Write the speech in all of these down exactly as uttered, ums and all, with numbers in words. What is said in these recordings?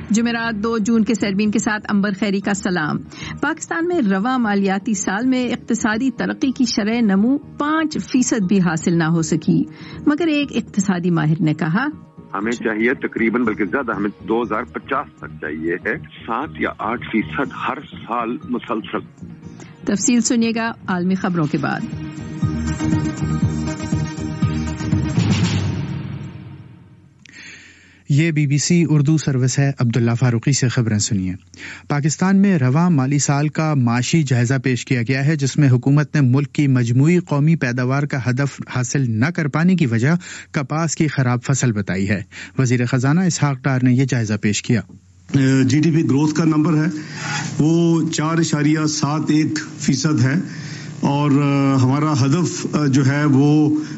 جمعرات دو جون کے سربین کے ساتھ امبر خیری کا سلام۔ پاکستان میں رواں مالیاتی سال میں اقتصادی ترقی کی شرح نمو پانچ فیصد بھی حاصل نہ ہو سکی، مگر ایک اقتصادی ماہر نے کہا ہمیں چاہیے تقریباً بلکہ زیادہ، ہمیں دو ہزار پچاس تک چاہیے ہے سات یا آٹھ فیصد ہر سال مسلسل۔ تفصیل سنیے گا عالمی خبروں کے بعد۔ یہ B B C Urdu service ہے۔ عبداللہ فاروقی سے خبریں سنیے۔ پاکستان میں رواں مالی سال کا معاشی جائزہ پیش کیا گیا ہے، جس میں حکومت نے ملک کی مجموعی قومی پیداوار کا ہدف حاصل نہ کر پانے کی وجہ کپاس کی خراب فصل بتائی ہے۔ وزیر خزانہ اسحاق ڈار نے یہ جائزہ پیش کیا۔ جی ڈی پی گروتھ کا نمبر ہے وہ چار اشاریہ سات ایک فیصد ہے، اور ہمارا ہدف جو ہے وہ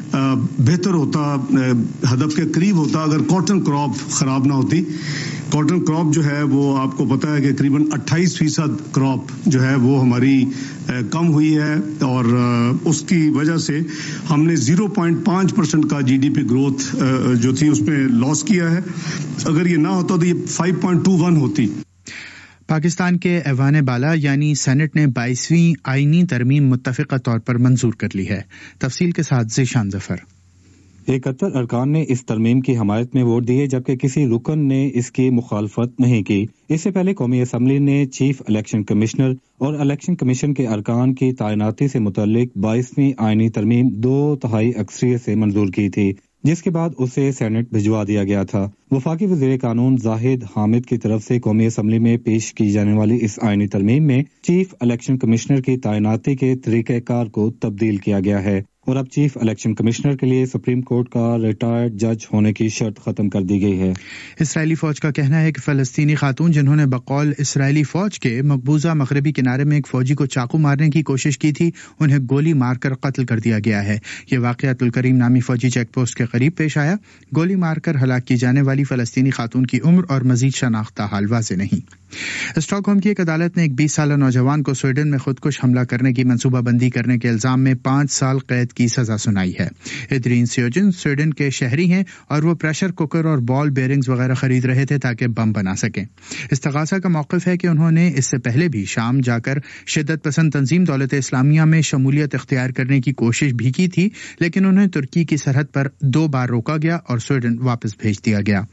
بہتر ہوتا، ہدف کے قریب ہوتا اگر کاٹن کراپ خراب نہ ہوتی۔ کاٹن کراپ جو ہے وہ آپ کو پتہ ہے کہ قریباً اٹھائیس فیصد کراپ جو ہے وہ ہماری کم ہوئی ہے، اور اس کی وجہ سے ہم نے زیرو پوائنٹ پانچ پرسنٹ کا جی ڈی پی گروتھ جو تھی اس میں لاس کیا ہے۔ اگر یہ نہ ہوتا تو یہ فائیو پوائنٹ ٹو ون ہوتی۔ پاکستان کے ایوان بالا یعنی سینٹ نے بائیسویں آئینی ترمیم متفقہ طور پر منظور کر لی ہے۔ تفصیل کے ساتھ ذیشان ظفر۔ اکہتر ارکان نے اس ترمیم کی حمایت میں ووٹ دیے، جبکہ کسی رکن نے اس کی مخالفت نہیں کی۔ اس سے پہلے قومی اسمبلی نے چیف الیکشن کمشنر اور الیکشن کمیشن کے ارکان کی تعیناتی سے متعلق بائیسویں آئینی ترمیم دو تہائی اکثریت سے منظور کی تھی، جس کے بعد اسے سینٹ بھجوا دیا گیا تھا۔ وفاقی وزیر قانون زاہد حامد کی طرف سے قومی اسمبلی میں پیش کی جانے والی اس آئینی ترمیم میں چیف الیکشن کمشنر کی تعیناتی کے طریقہ کار کو تبدیل کیا گیا ہے، اور اب چیف الیکشن کمشنر کے لیے سپریم کورٹ کا ریٹائرڈ جج ہونے کی شرط ختم کر دی گئی ہے۔ اسرائیلی فوج کا کہنا ہے کہ فلسطینی خاتون جنہوں نے بقول اسرائیلی فوج کے مقبوضہ مغربی کنارے میں ایک فوجی کو چاقو مارنے کی کوشش کی تھی، انہیں گولی مار کر قتل کر دیا گیا ہے۔ یہ واقعہ الکریم نامی فوجی چیک پوسٹ کے قریب پیش آیا۔ گولی مار کر ہلاک کی جانے والی فلسطینی خاتون کی عمر اور مزید شناخت حال واضح نہیں۔ اسٹاک ہوم کی ایک عدالت نے ایک بیس سالہ نوجوان کو سویڈن میں خودکش حملہ کرنے کی منصوبہ بندی کرنے کے الزام میں پانچ سال قید کی سزا سنائی ہے۔ ادرین سیوجن سویڈن کے شہری ہیں اور وہ پریشر کوکر اور بال بیئرنگز وغیرہ خرید رہے تھے تاکہ بم بنا سکیں۔ استغاثہ کا موقف ہے کہ انہوں نے اس سے پہلے بھی شام جا کر شدت پسند تنظیم دولت اسلامیہ میں شمولیت اختیار کرنے کی کوشش بھی کی تھی، لیکن انہیں ترکی کی سرحد پر دو بار روکا گیا اور سویڈن واپس بھیج دیا گیا۔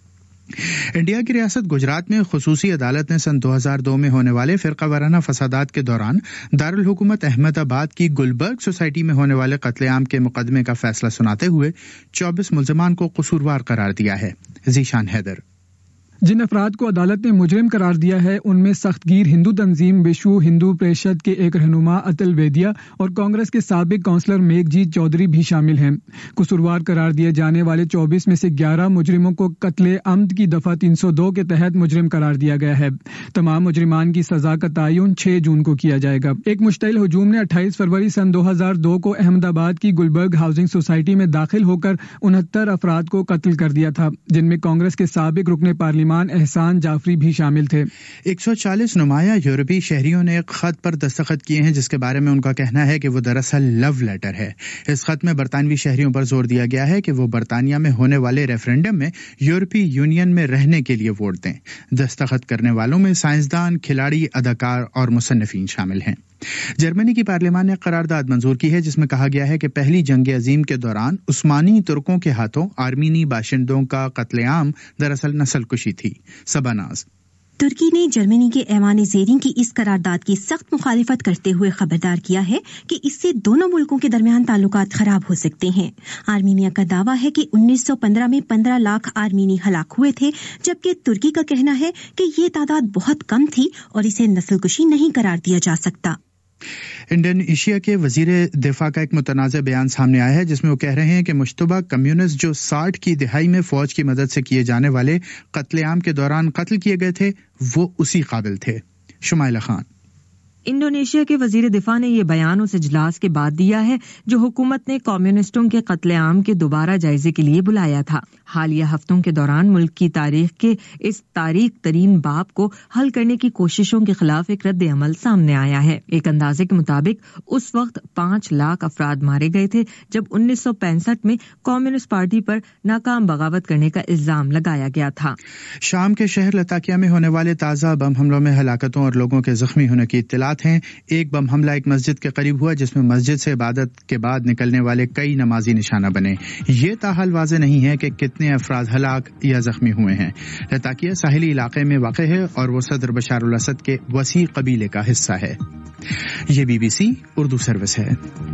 انڈیا کی ریاست گجرات میں خصوصی عدالت نے سن دو ہزار دو میں ہونے والے فرقہ وارانہ فسادات کے دوران دارالحکومت احمد آباد کی گلبرگ سوسائٹی میں ہونے والے قتل عام کے مقدمے کا فیصلہ سناتے ہوئے چوبیس ملزمان کو قصوروار قرار دیا ہے۔ ذیشان حیدر۔ جن افراد کو عدالت نے مجرم قرار دیا ہے ان میں سخت گیر ہندو تنظیم وشو ہندو پریشد کے ایک رہنما اتل ویدیا اور کانگریس کے سابق کونسلر میگھ جیت چودھری بھی شامل ہیں۔ قصوروار قرار دیے جانے والے چوبیس میں سے گیارہ مجرموں کو قتل عمد کی دفعہ تین سو دو کے تحت مجرم قرار دیا گیا ہے۔ تمام مجرمان کی سزا کا تعین چھ جون کو کیا جائے گا۔ ایک مشتعل ہجوم نے اٹھائیس فروری سن دو ہزار دو کو احمد آباد کی گلبرگ ہاؤسنگ سوسائٹی میں داخل ہو کر انہتر افراد کو قتل کر دیا تھا، جن میں کانگریس کے سابق رکن پارلیمان احسان جعفری بھی شامل تھے۔ ایک سو چالیس نمایاں یورپی شہریوں نے ایک خط پر دستخط کیے ہیں جس کے بارے میں ان کا کہنا ہے کہ وہ دراصل لو لیٹر ہے۔ اس خط میں برطانوی شہریوں پر زور دیا گیا ہے کہ وہ برطانیہ میں ہونے والے ریفرنڈم میں یورپی یونین میں رہنے کے لیے ووٹ دیں۔ دستخط کرنے والوں میں سائنسدان، کھلاڑی، اداکار اور مصنفین شامل ہیں۔ جرمنی کی پارلیمان نے قرارداد منظور کی ہے جس میں کہا گیا ہے کہ پہلی جنگ عظیم کے دوران عثمانی ترکوں کے ہاتھوں آرمینی باشندوں کا قتل عام دراصل نسل کشی تھی۔ سباناز۔ ترکی نے جرمنی کے ایوان زیریں کی اس قرارداد کی سخت مخالفت کرتے ہوئے خبردار کیا ہے کہ اس سے دونوں ملکوں کے درمیان تعلقات خراب ہو سکتے ہیں۔ آرمینیا کا دعویٰ ہے کہ انیس سو پندرہ میں پندرہ لاکھ آرمینی ہلاک ہوئے تھے، جبکہ ترکی کا کہنا ہے کہ یہ تعداد بہت کم تھی اور اسے نسل کشی نہیں قرار دیا جا سکتا۔ انڈونیشیا کے وزیر دفاع کا ایک متنازع بیان سامنے آیا ہے جس میں وہ کہہ رہے ہیں کہ مشتبہ کمیونسٹ جو ساٹھ کی دہائی میں فوج کی مدد سے کیے جانے والے قتل عام کے دوران قتل کیے گئے تھے وہ اسی قابل تھے۔ شمائلہ خان۔ انڈونیشیا کے وزیر دفاع نے یہ بیان اس اجلاس کے بعد دیا ہے جو حکومت نے کمیونسٹوں کے قتل عام کے دوبارہ جائزے کے لیے بلایا تھا۔ حالیہ ہفتوں کے دوران ملک کی تاریخ کے اس تاریک ترین باب کو حل کرنے کی کوششوں کے خلاف ایک رد عمل سامنے آیا ہے۔ ایک اندازے کے مطابق اس وقت پانچ لاکھ افراد مارے گئے تھے جب انیس سو پینسٹھ میں کمیونسٹ پارٹی پر ناکام بغاوت کرنے کا الزام لگایا گیا تھا۔ شام کے شہر لتاکیہ میں ہونے والے تازہ بم حملوں میں ہلاکتوں اور لوگوں کے زخمی ہونے کی اطلاعات ہیں۔ ایک بم حملہ ایک مسجد کے قریب ہوا جس میں مسجد سے عبادت کے بعد نکلنے والے کئی نمازی نشانہ بنے۔ یہ تاحال واضح نہیں ہے کہ کتنے افراد ہلاک یا زخمی ہوئے ہیں۔ لتاکیہ ساحلی علاقے میں واقع ہے اور وہ صدر بشار الاسد کے وسیع قبیلے کا حصہ ہے۔ یہ B B C Urdu service ہے۔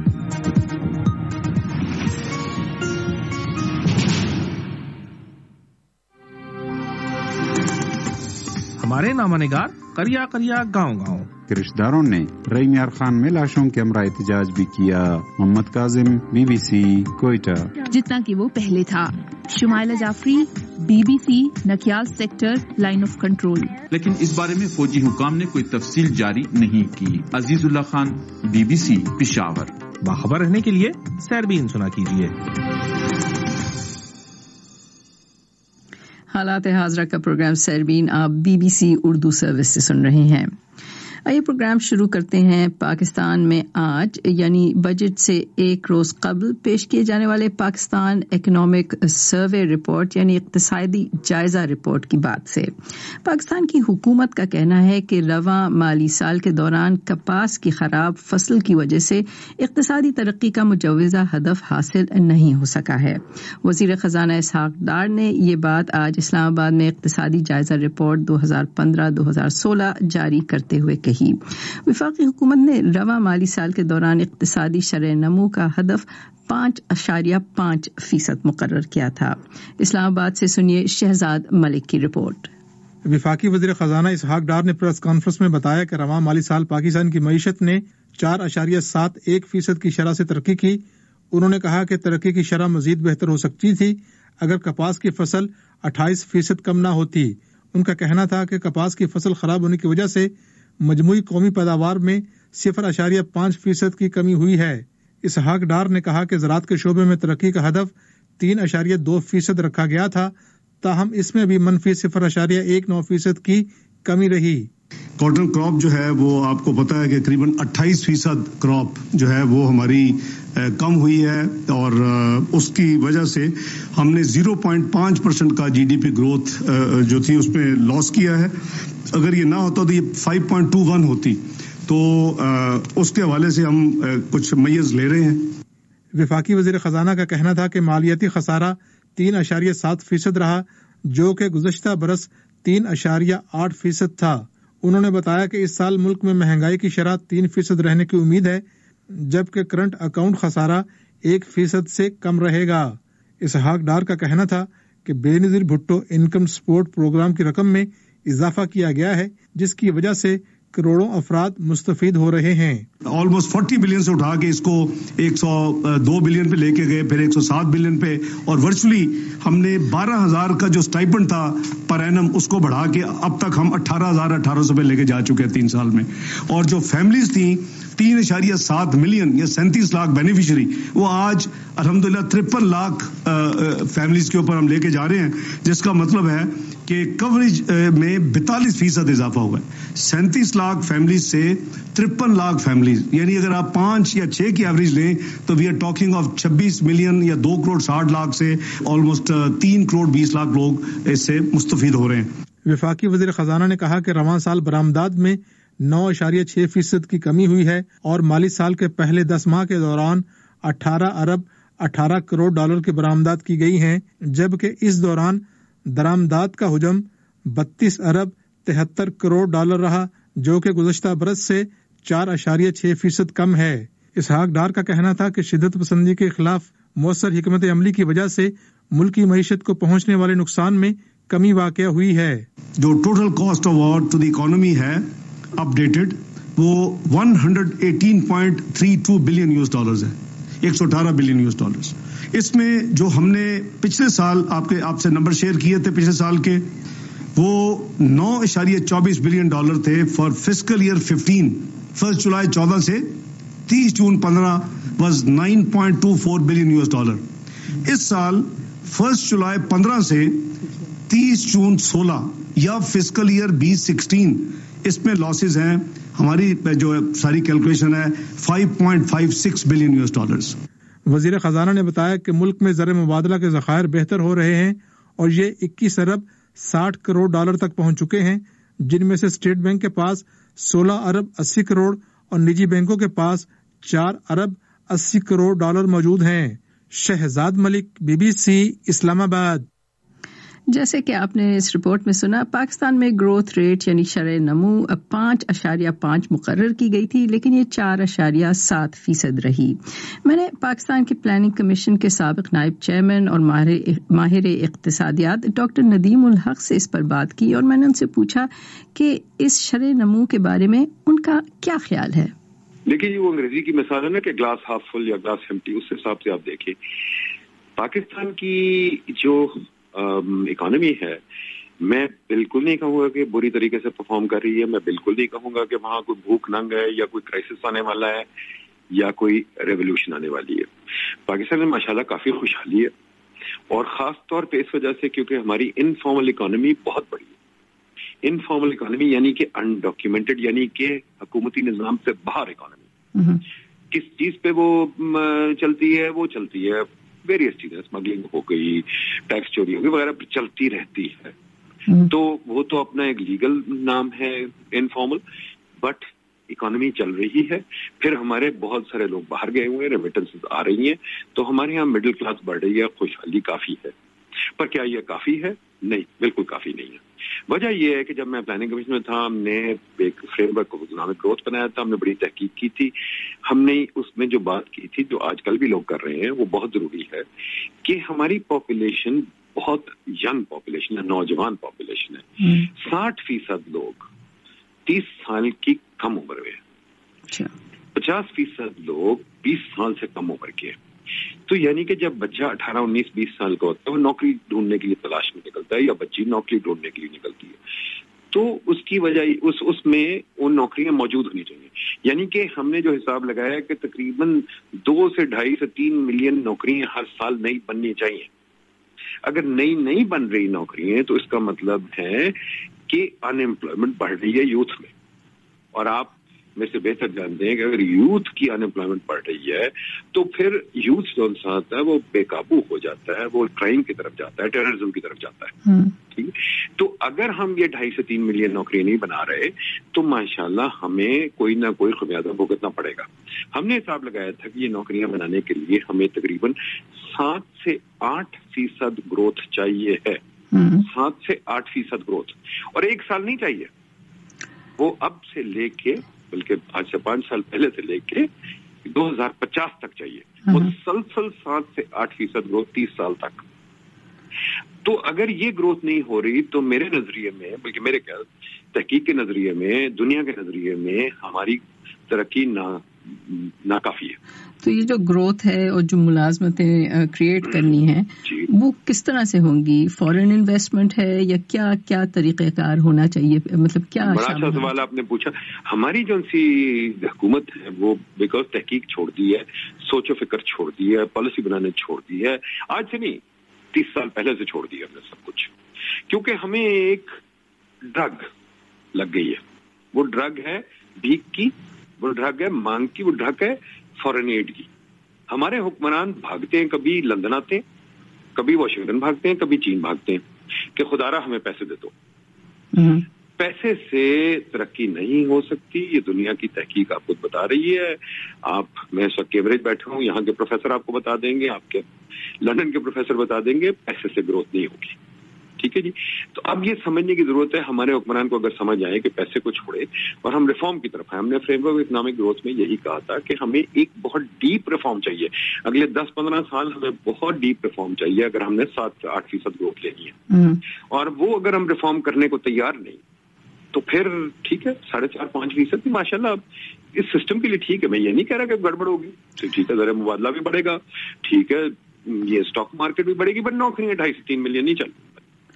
ہمارے نامہ نگار کریا کریا گاؤں گاؤں کے رشتہ داروں نے رئی میار خان میں لاشوں کے ہمراہ احتجاج بھی کیا۔ Muhammad Kazim, B B C, Quetta. جتنا کہ وہ پہلے تھا۔ Shumaila Jafri, B B C, Nakyal sector, line of control. لیکن اس بارے میں فوجی حکام نے کوئی تفصیل جاری نہیں کی۔ عزیز اللہ Khan, B B C, Peshawar. باخبر رہنے کے لیے سیربین سنا کیجیے۔ حالات حاضرہ کا پروگرام سیربین آپ B B C Urdu service سے سن رہے ہیں۔ آئیے پروگرام شروع کرتے ہیں۔ پاکستان میں آج یعنی بجٹ سے ایک روز قبل پیش کیے جانے والے پاکستان اکنامک سروے رپورٹ یعنی اقتصادی جائزہ رپورٹ کی بات سے۔ پاکستان کی حکومت کا کہنا ہے کہ رواں مالی سال کے دوران کپاس کی خراب فصل کی وجہ سے اقتصادی ترقی کا مجوزہ ہدف حاصل نہیں ہو سکا ہے۔ وزیر خزانہ اسحاق ڈار نے یہ بات آج اسلام آباد میں اقتصادی جائزہ رپورٹ دو ہزار پندرہ دو ہزار سولہ جاری کرتے ہوئے کہی۔ وفاقی حکومت نے رواں مالی سال کے دوران اقتصادی شرح نمو کا ہدف پانچ اشاریہ پانچ فیصد مقرر کیا تھا۔ اسلام آباد سے سنیے شہزاد ملک کی رپورٹ۔ وفاقی وزیر خزانہ اسحاق ڈار نے پریس کانفرنس میں بتایا کہ رواں مالی سال پاکستان کی معیشت نے چار اشاریہ سات ایک فیصد کی شرح سے ترقی کی۔ انہوں نے کہا کہ ترقی کی شرح مزید بہتر ہو سکتی تھی اگر کپاس کی فصل اٹھائیس فیصد کم نہ ہوتی۔ ان کا کہنا تھا کہ کپاس کی فصل خراب ہونے کی وجہ سے مجموعی قومی پیداوار میں صفر اشاریہ پانچ فیصد کی کمی ہوئی ہے۔ اسحاق ڈار نے کہا کہ زراعت کے شعبے میں ترقی کا ہدف تین اشاریہ دو فیصد رکھا گیا تھا، تاہم اس میں بھی منفی صفر اشاریہ ایک نو فیصد کی کمی رہی۔ کاٹن کراپ جو ہے وہ آپ کو پتا ہے کہ قریباً اٹھائیس فیصد کراپ جو ہے وہ ہماری کم ہوئی ہے اور اس کی وجہ سے ہم نے زیرو پوائنٹ پانچ پرسنٹ کا جی ڈی پی گروتھ جو تھی اس میں لاس کیا ہے۔ اگر یہ نہ ہوتا تو یہ فائیو پوائنٹ ٹو ون ہوتی، تو اس کے حوالے سے ہم کچھ میز لے رہے ہیں۔ وفاقی وزیر خزانہ کا کہنا تھا کہ مالیاتی خسارہ تین اشاریہ سات فیصد رہا جو کہ گزشتہ برس تین اشاریہ آٹھ فیصد تھا۔ انہوں نے بتایا کہ اس سال ملک میں مہنگائی کی شرح تین فیصد رہنے کی امید ہے جبکہ کرنٹ اکاؤنٹ خسارہ ایک فیصد سے کم رہے گا۔ اسحاق ڈار کا کہنا تھا کہ Benazir Bhutto income support programme کی رقم میں اضافہ کیا گیا ہے جس کی وجہ سے کروڑوں افراد مستفید ہو رہے ہیں۔ آلموسٹ فورٹی بلین سے اٹھا کے اس کو ایک سو دو بلین پہ لے کے گئے، پھر ایک سو سات بلین پہ، اور ورچولی ہم نے بارہ ہزار کا جو سٹائپنڈ تھا پر اینم اس کو بڑھا کے اب تک ہم اٹھارہ ہزار اٹھارہ سو پہ لے کے جا چکے ہیں تین سال میں۔ اور جو فیملیز تھیں تین اشاریہ سات ملین یا سینتیس لاکھ بینیفیشری، وہ آج الحمدللہ ترپن لاکھ فیملیز کے اوپر ہم لے کے جا رہے ہیں، جس کا مطلب ہے کہ کوریج میں بیتالیس فیصد اضافہ ہوا ہے۔ سینتیس لاکھ فیملیز سے ترپن لاکھ فیملیز، یعنی اگر آپ پانچ یا چھ کی ایوریج لیں تو وی آر ٹاکنگ آف چھبیس ملین یا دو کروڑ ساٹھ لاکھ سے آلموسٹ تین کروڑ بیس لاکھ لوگ اس سے مستفید ہو رہے ہیں۔ وفاقی وزیر خزانہ نے کہا کہ رواں سال برآمدات میں نو اشاریہ چھ فیصد کی کمی ہوئی ہے اور مالی سال کے پہلے دس ماہ کے دوران اٹھارہ ارب اٹھارہ کروڑ ڈالر کی برآمدات کی گئی ہیں، جبکہ اس دوران درآمدات کا حجم بتیس ارب تہتر کروڑ ڈالر رہا جو کہ گزشتہ برس سے چار اشاریہ چھ فیصد کم ہے۔ اسحاق ڈار کا کہنا تھا کہ شدت پسندی کے خلاف مؤثر حکمت عملی کی وجہ سے ملکی معیشت کو پہنچنے والے نقصان میں کمی واقع ہوئی ہے۔ جو total cost of war to the economy ہے اپ ڈیٹڈ وہ one hundred eighteen point three two billion U S dollars ہے، ایک سو اٹھارہ بلین یو ایس ڈالرز۔ اس میں جو ہم نے پچھلے سال آپ کے آپ سے نمبر شیئر کیے تھے پچھلے سال کے وہ نو اشاریہ چوبیس بلین ڈالر تھے for fiscal year fifteen. First July چودہ سے تیس جون پندرہ was nine point two four billion you S dollar. اس سال فرسٹ جولائی پندرہ سے تیس جون سولہ یا فسکل ایئر بیس سکسٹین اس میں لاسز ہیں ہماری جو ساری کیلکولیشن ہے five point five six billion U S dollars. وزیر خزانہ نے بتایا کہ ملک میں زر مبادلہ کے ذخائر بہتر ہو رہے ہیں اور یہ اکیس ارب ساٹھ کروڑ ڈالر تک پہنچ چکے ہیں، جن میں سے اسٹیٹ بینک کے پاس سولہ ارب اسی کروڑ اور نجی بینکوں کے پاس چار ارب اسی کروڑ ڈالر موجود ہیں. Shahzad Malik, B B C, Islamabad. جیسے کہ آپ نے اس رپورٹ میں سنا، پاکستان میں گروتھ ریٹ یعنی شرح نمو پانچ اشاریہ پانچ مقرر کی گئی تھی، لیکن یہ چار اشاریہ سات فیصد رہی. میں نے پاکستان کے پلاننگ کمیشن کے سابق نائب چیئرمین اور ماہر اقتصادیات ڈاکٹر ندیم الحق سے اس پر بات کی، اور میں نے ان سے پوچھا کہ اس شرح نمو کے بارے میں ان کا کیا خیال ہے. دیکھیے، یہ وہ انگریزی کی مثال ہے نا کہ گلاس ہاف فل یا گلاس ایمٹی، اس حساب سے آپ دیکھیں پاکستان کی جو اکانومی ہے، میں بالکل نہیں کہوں گا کہ بری طریقے سے پرفارم کر رہی ہے. میں بالکل نہیں کہوں گا کہ وہاں کوئی بھوک ننگ ہے یا کوئی کرائسس آنے والا ہے یا کوئی ریولیوشن آنے والی ہے. پاکستان میں ماشاءاللہ کافی خوشحالی ہے، اور خاص طور پہ اس وجہ سے کیونکہ ہماری انفارمل اکانومی بہت بڑی ہے. انفارمل اکانومی یعنی کہ انڈاکیومنٹڈ، یعنی کہ حکومتی نظام سے باہر اکانومی. کس چیز پہ وہ چلتی ہے؟ وہ چلتی ہے ویریس چیزیں، اسمگلنگ ہو گئی، ٹیکس چوری ہو گئی وغیرہ چلتی رہتی ہے. تو وہ تو اپنا ایک لیگل نام ہے انفارمل، بٹ اکانومی چل رہی ہے. پھر ہمارے بہت سارے لوگ باہر گئے ہوئے ہیں، ریمیٹنسز آ رہی ہیں، تو ہمارے یہاں مڈل کلاس بڑھ رہی ہے، خوشحالی کافی ہے. پر کیا یہ کافی ہے؟ نہیں، بالکل کافی نہیں ہے. وجہ یہ ہے کہ جب میں پلاننگ کمیشن میں تھا، ہم نے ایک فریم ورک اکنامک گروتھ بنایا تھا، ہم نے بڑی تحقیق کی تھی. ہم نے اس میں جو بات کی تھی، جو آج کل بھی لوگ کر رہے ہیں، وہ بہت ضروری ہے کہ ہماری پاپولیشن بہت ینگ پاپولیشن ہے، نوجوان پاپولیشن ہے. ساٹھ فیصد لوگ تیس سال کی کم عمر میں، پچاس فیصد لوگ بیس سال سے کم عمر کے. تو یعنی کہ جب بچہ اٹھارہ انیس بیس سال کا ہوتا ہے، وہ نوکری ڈھونڈنے کے لیے تلاش میں نکلتا ہے، یا بچی نوکری ڈھونڈنے کے لیے نکلتی ہے، تو اس کی وجہ اس اس میں وہ نوکریاں موجود ہونی چاہیے. یعنی کہ ہم نے جو حساب لگایا ہے کہ تقریباً دو سے ڈھائی سے تین ملین نوکریاں ہر سال نئی بننی چاہیے. اگر نئی نہیں بن رہی نوکریاں تو اس کا مطلب ہے کہ ان امپلائمنٹ بڑھ رہی ہے یوتھ میں. اور آپ میں سے بہتر جانتے ہیں کہ اگر یوتھ کی ان امپلائمنٹ بڑھ رہی ہے تو پھر یوتھ جو انسان ہے وہ بے قابو ہو جاتا ہے، وہ کرائم کی طرف جاتا ہے، ٹیررزم کی طرف جاتا ہے. ٹھیک ہے، تو اگر ہم یہ ڈھائی سے تین ملین نوکری نہیں بنا رہے تو ماشاءاللہ ہمیں کوئی نہ کوئی خمیازہ بھگتنا پڑے گا. ہم نے حساب لگایا تھا کہ یہ نوکریاں بنانے کے لیے ہمیں تقریباً سات سے آٹھ فیصد گروتھ چاہیے ہے. سات سے آٹھ فیصد گروتھ، اور ایک سال نہیں چاہیے، وہ اب سے لے کے بلکہ آج سے پانچ سال پہلے سے لے کے دو ہزار پچاس تک چاہیے. مسلسل سات سے آٹھ فیصد گروتھ تیس سال تک. تو اگر یہ گروتھ نہیں ہو رہی تو میرے نظریے میں، بلکہ میرے خیال تحقیق کے نظریے میں، دنیا کے نظریے میں ہماری ترقی نہ ناکافی ہے. تو یہ جو گروتھ ہے اور جو ملازمتیں کریٹ کرنی ہیں وہ کس طرح سے ہوں گی؟ فورن انویسٹمنٹ ہے یا کیا کیا طریقہ کار ہونا چاہیے؟ مطلب کیا؟ بڑا اچھا سوال آپ نے پوچھا. ہماری جو سی حکومت ہے وہ بیکاز تحقیق چھوڑ دی ہے، سوچ و فکر چھوڑ دی ہے، پالیسی بنانے چھوڑ دی ہے. آج سے نہیں، تیس سال پہلے سے چھوڑ دیا ہم نے سب کچھ، کیونکہ ہمیں ایک ڈرگ لگ گئی ہے. وہ ڈرگ ہے بھیک کی، وہ ڈرگ ہے مانگ کی، وہ ڈرگ ہے فورن ایڈ کی. ہمارے حکمران بھاگتے ہیں، کبھی لندن آتے ہیں، کبھی واشنگٹن بھاگتے ہیں، کبھی چین بھاگتے ہیں کہ خدارا ہمیں پیسے دے دو. پیسے سے ترقی نہیں ہو سکتی، یہ دنیا کی تحقیق آپ کو بتا رہی ہے. آپ میں اس وقت کیمبرج بیٹھا ہوں، یہاں کے پروفیسر آپ کو بتا دیں گے، آپ کے لندن کے پروفیسر بتا دیں گے، پیسے سے گروتھ نہیں ہوگی. ٹھیک ہے جی. تو اب یہ سمجھنے کی ضرورت ہے ہمارے حکمران کو، اگر سمجھ آئے کہ پیسے کو چھوڑے اور ہم ریفارم کی طرف ہیں. ہم نے فریم ورک اکنامک گروتھ میں یہی کہا تھا کہ ہمیں ایک بہت ڈیپ ریفارم چاہیے. اگلے دس پندرہ سال ہمیں بہت ڈیپ ریفارم چاہیے اگر ہم نے سات سے آٹھ فیصد گروتھ لینی ہے. اور وہ اگر ہم ریفارم کرنے کو تیار نہیں تو پھر ٹھیک ہے ساڑھے چار پانچ فیصد ماشاء اللہ اس سسٹم کے لیے ٹھیک ہے. میں یہ نہیں کہہ رہا کہ گڑبڑ ہوگی، ٹھیک ہے، ذرا مبادلہ بھی بڑھے گا، ٹھیک ہے، یہ اسٹاک مارکیٹ بھی بڑھے گی، بٹ نوکریاں ڈھائی سے تین ملین نہیں چل.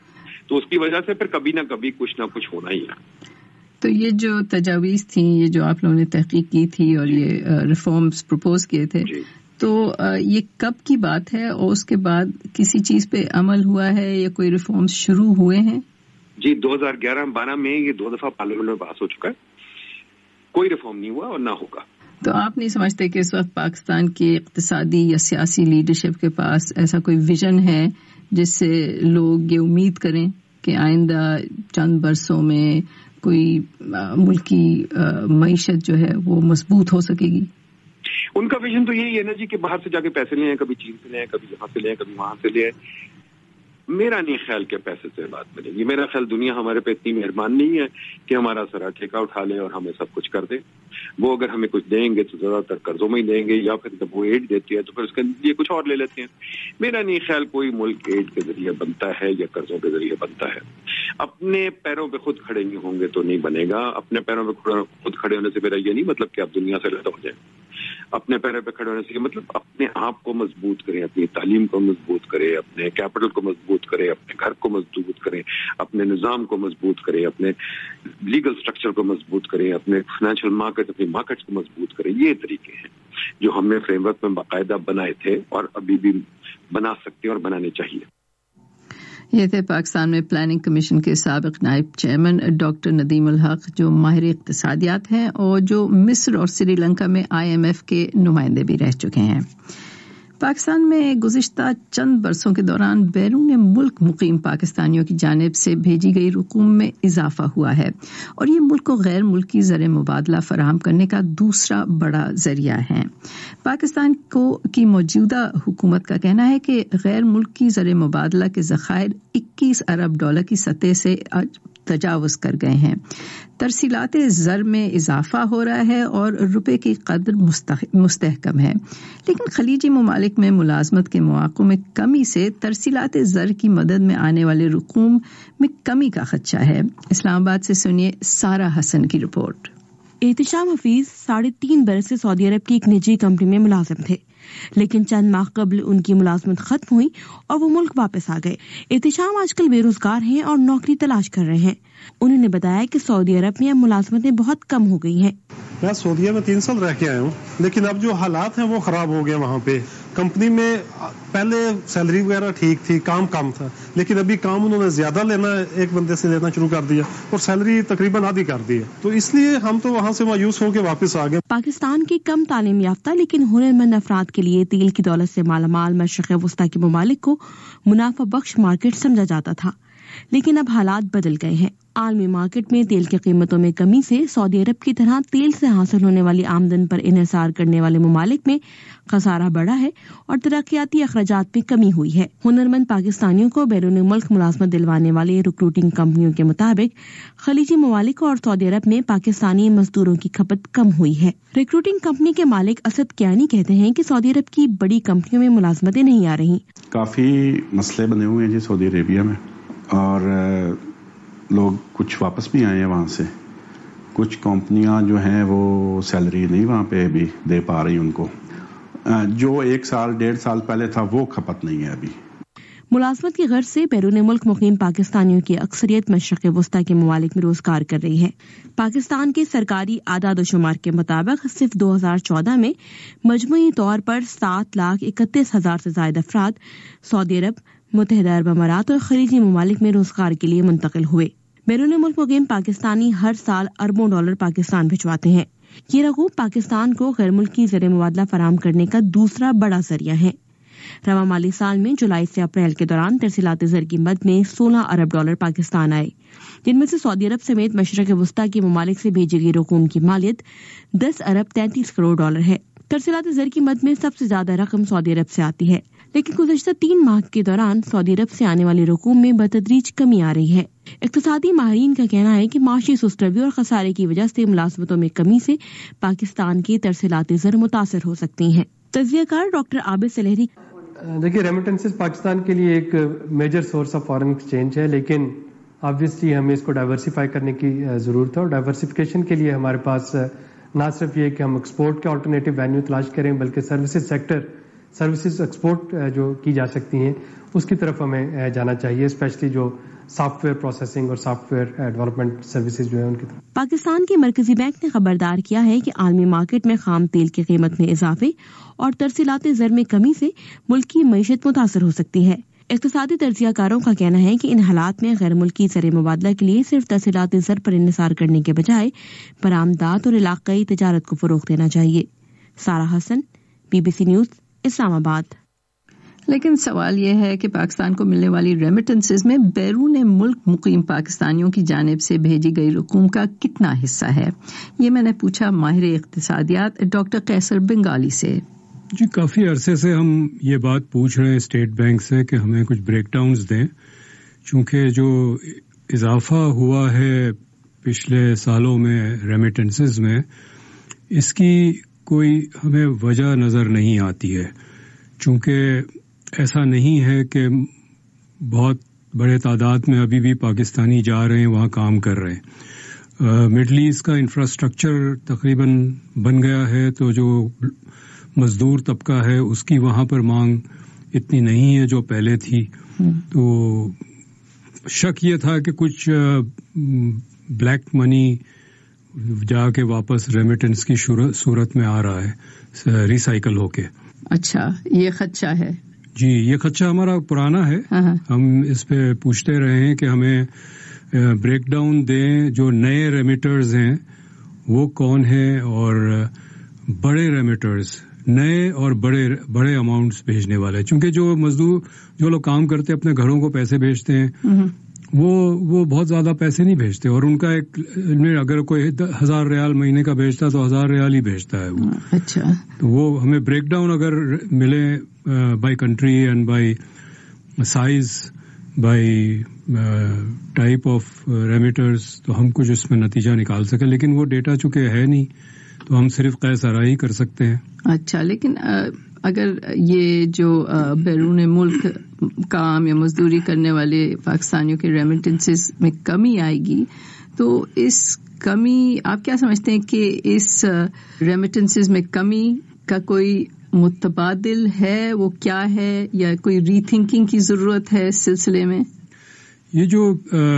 تو اس کی وجہ سے پھر کبھی نہ کبھی کچھ نہ کچھ ہونا ہی ہے. تو یہ جو تجاویز تھیں، یہ جو آپ لوگوں نے تحقیق کی تھی اور یہ ریفارمز پروپوز کیے تھے، تو یہ کب کی بات ہے اور اس کے بعد کسی چیز پہ عمل ہوا ہے یا کوئی ریفارمز شروع ہوئے ہیں؟ جی دو ہزار گیارہ بارہ میں یہ دو دفعہ پارلیمنٹ میں پاس ہو چکا ہے، کوئی ریفارم نہیں ہوا اور نہ ہوگا. تو آپ نہیں سمجھتے کہ اس وقت پاکستان کی اقتصادی یا سیاسی لیڈرشپ کے پاس ایسا کوئی ویژن ہے جس سے لوگ یہ امید کریں کہ آئندہ چند برسوں میں کوئی ملکی معیشت جو ہے وہ مضبوط ہو سکے گی؟ ان کا ویژن تو یہی ہے نا جی کہ باہر سے جا کے پیسے لے آئیں، کبھی چین سے لے آئیں، کبھی یہاں سے لے آئیں، کبھی وہاں سے لے آئیں. میرا نہیں خیال کہ پیسے سے بات بنے گی. میرا خیال دنیا ہمارے پہ اتنی مہربان نہیں ہے کہ ہمارا سارا ٹھیکہ اٹھا لے اور ہمیں سب کچھ کر دے. وہ اگر ہمیں کچھ دیں گے تو زیادہ تر قرضوں میں ہی دیں گے، یا پھر جب وہ ایڈ دیتی ہے تو پھر اس کے لیے کچھ اور لے لیتے ہیں. میرا نہیں خیال کوئی ملک ایڈ کے ذریعے بنتا ہے یا قرضوں کے ذریعے بنتا ہے. اپنے پیروں پہ خود کھڑے نہیں ہوں گے تو نہیں بنے گا. اپنے پیروں پہ خود کھڑے ہونے سے میرا یہ نہیں مطلب کہ آپ دنیا سے علیحدہ ہو جائیں. اپنے پیروں پہ کھڑے ہونے سے مطلب اپنے آپ کو مضبوط کریں، اپنی تعلیم کو مضبوط کریں، اپنے کیپٹل کو مضبوط کریں، اپنے گھر کو مضبوط کریں، اپنے نظام کو مضبوط کریں، اپنے لیگل سٹرکچر کو مضبوط کریں، اپنے فائنینشیل مارکیٹ اپنی مارکیٹس کو مضبوط کریں. یہ طریقے ہیں جو ہم نے فریم ورک میں باقاعدہ بنائے تھے اور ابھی بھی بنا سکتے ہیں اور بنانے چاہیے. یہ تھے پاکستان میں پلاننگ کمیشن کے سابق نائب چیئرمین ڈاکٹر ندیم الحق، جو ماہر اقتصادیات ہیں اور جو مصر اور سری لنکا میں آئی ایم ایف کے نمائندے بھی رہ چکے ہیں. پاکستان میں گزشتہ چند برسوں کے دوران بیرون ملک مقیم پاکستانیوں کی جانب سے بھیجی گئی رقوم میں اضافہ ہوا ہے اور یہ ملک کو غیر ملکی زر مبادلہ فراہم کرنے کا دوسرا بڑا ذریعہ ہے. پاکستان کو کی موجودہ حکومت کا کہنا ہے کہ غیر ملکی زر مبادلہ کے ذخائر اکیس ارب ڈالر کی سطح سے تجاوز کر گئے ہیں. ترسیلات زر میں اضافہ ہو رہا ہے اور روپے کی قدر مستحکم ہے، لیکن خلیجی ممالک میں ملازمت کے مواقع میں کمی سے ترسیلات زر کی مدد میں آنے والے رقوم میں کمی کا خدشہ ہے. اسلام آباد سے سنیے سارہ حسن کی رپورٹ. احتشام حفیظ ساڑھے تین برس سے سعودی عرب کی ایک نجی کمپنی میں ملازم تھے، لیکن چند ماہ قبل ان کی ملازمت ختم ہوئی اور وہ ملک واپس آ گئے. احتشام آج کل بے روزگار ہیں اور نوکری تلاش کر رہے ہیں. انہوں نے بتایا کہ سعودی عرب میں اب ملازمتیں بہت کم ہو گئی ہیں. میں سعودیہ میں تین سال رہ کے آیا ہوں، لیکن اب جو حالات ہیں وہ خراب ہو گئے. وہاں پہ کمپنی میں پہلے سیلری وغیرہ ٹھیک تھی، کام کم تھا، لیکن ابھی کام انہوں نے زیادہ لینا ایک بندے سے لینا شروع کر دیا اور سیلری تقریباً آدھی کر دی ہے. تو اس لیے ہم تو وہاں سے مایوس ہو کے واپس آ گئے. پاکستان کے کم تعلیم یافتہ لیکن ہنرمند افراد کے لیے تیل کی دولت سے مالا مال مشرق وسطی کے ممالک کو منافع بخش مارکیٹ سمجھا جاتا تھا، لیکن اب حالات بدل گئے ہیں. عالمی مارکیٹ میں تیل کی قیمتوں میں کمی سے سعودی عرب کی طرح تیل سے حاصل ہونے والی آمدن پر انحصار کرنے والے ممالک میں خسارہ بڑھا ہے اور ترقیاتی اخراجات میں کمی ہوئی ہے. ہنرمند پاکستانیوں کو بیرون ملک ملازمت دلوانے والے ریکروٹنگ کمپنیوں کے مطابق خلیجی ممالک اور سعودی عرب میں پاکستانی مزدوروں کی کھپت کم ہوئی ہے. ریکروٹنگ کمپنی کے مالک اسد کیانی کہتے ہیں کہ سعودی عرب کی بڑی کمپنیوں میں ملازمتیں نہیں آ رہی. کافی مسئلے بنے ہوئے ہیں جی سعودی عربیہ میں، اور لوگ کچھ واپس بھی آئے ہیں وہاں سے. کچھ کمپنیاں جو ہیں وہ سیلری نہیں وہاں پہ بھی دے پا رہی ان کو. جو ایک سال ڈیڑھ سال پہلے تھا وہ کھپت نہیں ہے ابھی. ملازمت کی غرض سے بیرون ملک مقیم پاکستانیوں کی اکثریت مشرق وسطی کے ممالک میں روزگار کر رہی ہے. پاکستان کے سرکاری اعداد و شمار کے مطابق صرف دو ہزار چودہ میں مجموعی طور پر سات لاکھ اکتیس ہزار سے زائد افراد سعودی عرب، متحدہ عرب امارات اور خلیجی ممالک میں روزگار کے لیے منتقل ہوئے. بیرون ملک مقیم پاکستانی ہر سال اربوں ڈالر پاکستان بھجواتے ہیں. یہ رقوم پاکستان کو غیر ملکی زر مبادلہ فراہم کرنے کا دوسرا بڑا ذریعہ ہے. رواں مالی سال میں جولائی سے اپریل کے دوران ترسیلات زر کی مد میں سولہ ارب ڈالر پاکستان آئے، جن میں سے سعودی عرب سمیت مشرق وسطی کے ممالک سے بھیجی گئی رقوم کی مالیت دس ارب تینتیس کروڑ ڈالر ہے. ترسیلات زر کی مد میں سب سے زیادہ رقم سعودی عرب سے آتی ہے، لیکن گزشتہ تین ماہ کے دوران سعودی عرب سے آنے والی رقوم میں بتدریج کمی آ رہی ہے. اقتصادی ماہرین کا کہنا ہے کہ معاشی سست روی اور خسارے کی وجہ سے ملازمتوں میں کمی سے پاکستان کی ترسیلات زر متاثر ہو سکتی ہیں. تجزیہ کار ڈاکٹر عابد سلہری: دیکھیے، ریمیٹنسز پاکستان کے لیے ایک major source of foreign exchange ہے، لیکن آبویسلی ہمیں اس کو ڈائیورسیفائی کرنے کی ضرورت ہے. اور ڈائیورسیفیکیشن کے لیے ہمارے پاس نہ صرف یہ کہ ہم ایکسپورٹ کے آلٹرنیٹیو وینیو تلاش کریں، بلکہ سروسز سیکٹر سروسز ایکسپورٹ جو کی جا سکتی ہیں اس کی طرف ہمیں جانا چاہیے، اسپیشلی جو سافٹ ویئر پروسیسنگ اور سافٹ ویئر ڈیولپمنٹ سروسز جو ہیں ان کی طرف۔ پاکستان کے مرکزی بینک نے خبردار کیا ہے کہ عالمی مارکیٹ میں خام تیل کی قیمت میں اضافے اور ترسیلات زر میں کمی سے ملک کی معیشت متاثر ہو سکتی ہے۔ اقتصادی تجزیہ کاروں کا کہنا ہے کہ ان حالات میں غیر ملکی زر مبادلہ کے لیے صرف ترسیلات زر پر انحصار کرنے کے بجائے برآمدات اور علاقائی تجارت کو فروغ دینا چاہیے۔ Sara Hasan, B B C news, Islamabad. لیکن سوال یہ ہے کہ پاکستان کو ملنے والی ریمیٹنسز میں بیرون ملک مقیم پاکستانیوں کی جانب سے بھیجی گئی رقوم کا کتنا حصہ ہے؟ یہ میں نے پوچھا ماہر اقتصادیات ڈاکٹر قیصر بنگالی سے۔ جی کافی عرصے سے ہم یہ بات پوچھ رہے ہیں اسٹیٹ بینک سے کہ ہمیں کچھ بریک ڈاؤنز دیں، چونکہ جو اضافہ ہوا ہے پچھلے سالوں میں ریمیٹنسز میں، اس کی کوئی ہمیں وجہ نظر نہیں آتی ہے، چونکہ ایسا نہیں ہے کہ بہت بڑے تعداد میں ابھی بھی پاکستانی جا رہے ہیں وہاں کام کر رہے ہیں۔ مڈل ایسٹ کا انفراسٹرکچر تقریباً بن گیا ہے، تو جو مزدور طبقہ ہے اس کی وہاں پر مانگ اتنی نہیں ہے جو پہلے تھی، تو شک یہ تھا کہ کچھ بلیک منی جا کے واپس ریمیٹنس کی صورت میں آ رہا ہے ریسائیکل ہو کے۔ اچھا، یہ خدشہ ہے؟ جی یہ خدشہ ہمارا پرانا ہے، ہم اس پہ پوچھتے رہے ہیں کہ ہمیں بریک ڈاؤن دیں، جو نئے ریمیٹرز ہیں وہ کون ہیں، اور بڑے ریمیٹرز نئے اور بڑے بڑے اماؤنٹس بھیجنے والے، چونکہ جو مزدور جو لوگ کام کرتے اپنے گھروں کو پیسے بھیجتے ہیں وہ وہ بہت زیادہ پیسے نہیں بھیجتے، اور ان کا ایک اگر کوئی ہزار ریال مہینے کا بھیجتا تو ہزار ریال ہی بھیجتا ہے وہ۔ اچھا، تو وہ ہمیں بریک ڈاؤن اگر ملے by country and by size by type of remitters تو ہم کچھ اس میں نتیجہ نکال سکیں، لیکن وہ ڈیٹا چونکہ ہے نہیں تو ہم صرف قیاس آرائی کر سکتے ہیں۔ اچھا، لیکن اگر یہ جو بیرون ملک کام یا مزدوری کرنے والے پاکستانیوں کے ریمیٹنسز میں کمی آئے گی تو اس کمی آپ کیا سمجھتے ہیں کہ اس ریمیٹنسز میں کمی کا کوئی متبادل ہے، وہ کیا ہے، یا کوئی ری تھنکنگ کی ضرورت ہے اس سلسلے میں؟ یہ جو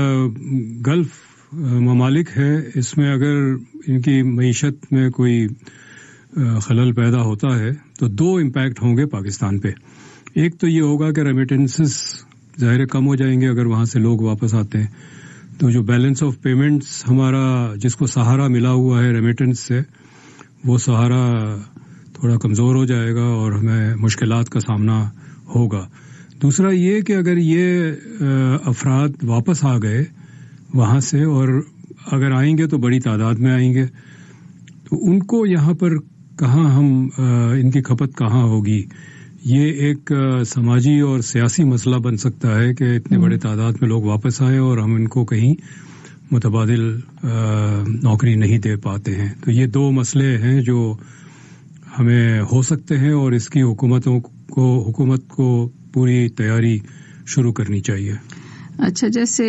گلف ممالک ہے اس میں اگر ان کی معیشت میں کوئی خلل پیدا ہوتا ہے تو دو امپیکٹ ہوں گے پاکستان پہ۔ ایک تو یہ ہوگا کہ ریمیٹنسز ظاہر کم ہو جائیں گے اگر وہاں سے لوگ واپس آتے ہیں، تو جو بیلنس آف پیمنٹس ہمارا جس کو سہارا ملا ہوا ہے ریمیٹنس سے، وہ سہارا تھوڑا کمزور ہو جائے گا اور ہمیں مشکلات کا سامنا ہوگا۔ دوسرا یہ کہ اگر یہ افراد واپس آ گئے وہاں سے، اور اگر آئیں گے تو بڑی تعداد میں آئیں گے، تو ان کو یہاں پر کہاں ہم ان کی کھپت کہاں ہوگی، یہ ایک سماجی اور سیاسی مسئلہ بن سکتا ہے کہ اتنے بڑے تعداد میں لوگ واپس آئیں اور ہم ان کو کہیں متبادل نوکری نہیں دے پاتے ہیں۔ تو یہ دو مسئلے ہیں جو ہمیں ہو سکتے ہیں، اور اس کی حکومتوں کو حکومت کو پوری تیاری شروع کرنی چاہیے۔ اچھا، جیسے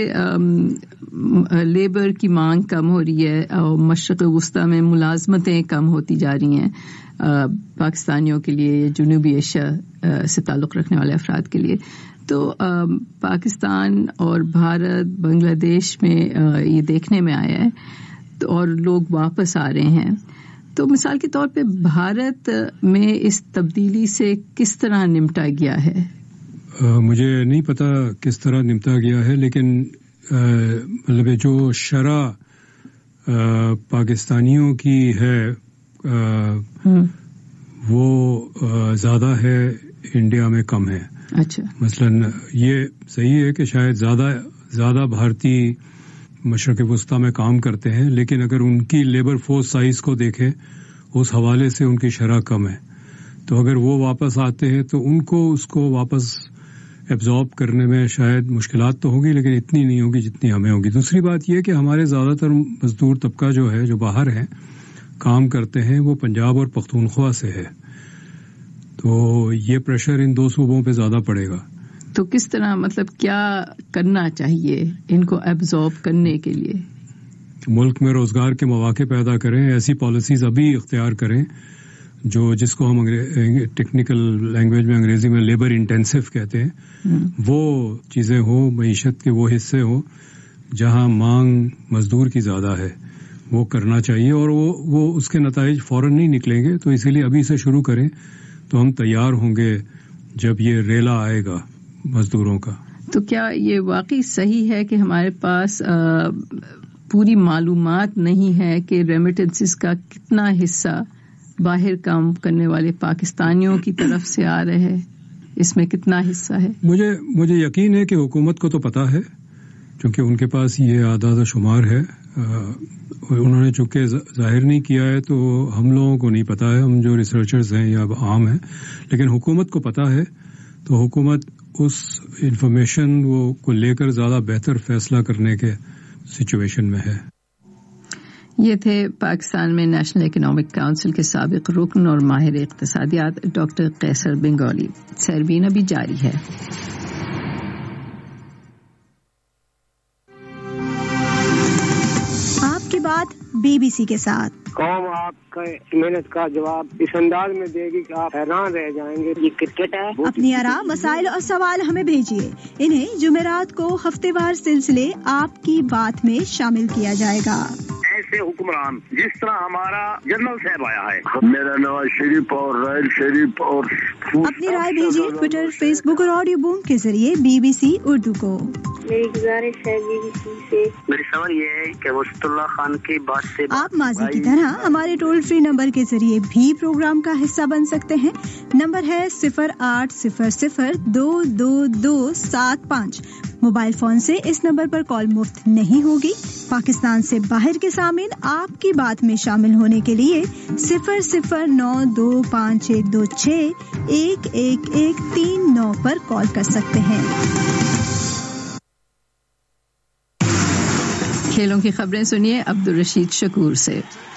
لیبر کی مانگ کم ہو رہی ہے اور مشرق وسطی میں ملازمتیں کم ہوتی جا رہی ہیں پاکستانیوں کے لیے، جنوبی ایشیا سے تعلق رکھنے والے افراد کے لیے، تو پاکستان اور بھارت بنگلہ دیش میں یہ دیکھنے میں آیا ہے تو اور لوگ واپس آ رہے ہیں، تو مثال کے طور پہ بھارت میں اس تبدیلی سے کس طرح نمٹا گیا ہے؟ مجھے نہیں پتا کس طرح نمٹا گیا ہے، لیکن مطلب جو شرح پاکستانیوں کی ہے وہ زیادہ ہے، انڈیا میں کم ہے۔ اچھا، مثلاً یہ صحیح ہے کہ شاید زیادہ زیادہ بھارتی مشرق وسطی میں کام کرتے ہیں، لیکن اگر ان کی لیبر فورس سائز کو دیکھیں اس حوالے سے ان کی شرح کم ہے، تو اگر وہ واپس آتے ہیں تو ان کو اس کو واپس ایبزارب کرنے میں شاید مشکلات تو ہوگی، لیکن اتنی نہیں ہوگی جتنی ہمیں ہوگی۔ دوسری بات یہ کہ ہمارے زیادہ تر مزدور طبقہ جو ہے جو باہر ہیں کام کرتے ہیں وہ پنجاب اور پختونخوا سے ہے، تو یہ پریشر ان دو صوبوں پہ زیادہ پڑے گا۔ تو کس طرح مطلب کیا کرنا چاہیے ان کو ایبزارب کرنے کے لیے؟ ملک میں روزگار کے مواقع پیدا کریں، ایسی پالیسیز ابھی اختیار کریں جو جس کو ہم ٹیکنیکل لینگویج میں انگریزی میں لیبر انٹینسو کہتے ہیں، وہ چیزیں ہوں، معیشت کے وہ حصے ہوں جہاں مانگ مزدور کی زیادہ ہے، وہ کرنا چاہیے، اور وہ وہ اس کے نتائج فوراً نہیں نکلیں گے، تو اسی لیے ابھی سے شروع کریں تو ہم تیار ہوں گے جب یہ ریلا آئے گا مزدوروں کا۔ تو کیا یہ واقعی صحیح ہے کہ ہمارے پاس پوری معلومات نہیں ہے کہ ریمیٹنسز کا کتنا حصہ باہر کام کرنے والے پاکستانیوں کی طرف سے آ رہے ہیں، اس میں کتنا حصہ ہے؟ مجھے مجھے یقین ہے کہ حکومت کو تو پتا ہے، چونکہ ان کے پاس یہ اعداد و شمار ہے، انہوں نے چونکہ ظاہر نہیں کیا ہے تو ہم لوگوں کو نہیں پتا ہے، ہم جو ریسرچرز ہیں یا عام ہیں، لیکن حکومت کو پتا ہے، تو حکومت اس انفارمیشن وہ کو لے کر زیادہ بہتر فیصلہ کرنے کے سچویشن میں ہے۔ یہ تھے پاکستان میں نیشنل اکنامک کونسل کے سابق رکن اور ماہر اقتصادیات ڈاکٹر قیصر بنگالی۔ سیربین ابھی جاری ہے۔ آپ کی بات بی بی سی کے ساتھ۔ قوم آپ کا محنت کا جواب اس انداز میں دے گی کہ آپ حیران رہ جائیں گے۔ یہ کرکٹ ہے۔ اپنی آراء، مسائل اور سوال ہمیں بھیجیے، انہیں جمعرات کو ہفتے وار سلسلے آپ کی بات میں شامل کیا جائے گا۔ ایسے حکمران جس طرح ہمارا جنرل صاحب آیا ہے، میرا نواز شریف اور رائل شریف، اور اپنی رائے بھیجیے ٹویٹر، فیس بک اور آڈیو بوم کے ذریعے بی بی سی اردو کو۔ میری گزارش ہے بی بی سی سے، میری سوال یہ ہے کہ وسط اللہ خان کی بات سے آپ ماضی کی طرح ہمارے ٹول فری نمبر کے ذریعے بھی پروگرام کا حصہ بن سکتے ہیں۔ نمبر ہے صفر آٹھ صفر صفر دو دو دو سات پانچ۔ موبائل فون سے اس نمبر پر کال مفت نہیں ہوگی۔ پاکستان سے باہر کے سامعین آپ کی بات میں شامل ہونے کے لیے صفر صفر نو دو پانچ ایک دو چھ ایک ایک ایک تین نو پر کال کر سکتے ہیں۔ کھیلوں کی خبریں سنیے عبدالرشید شکور سے۔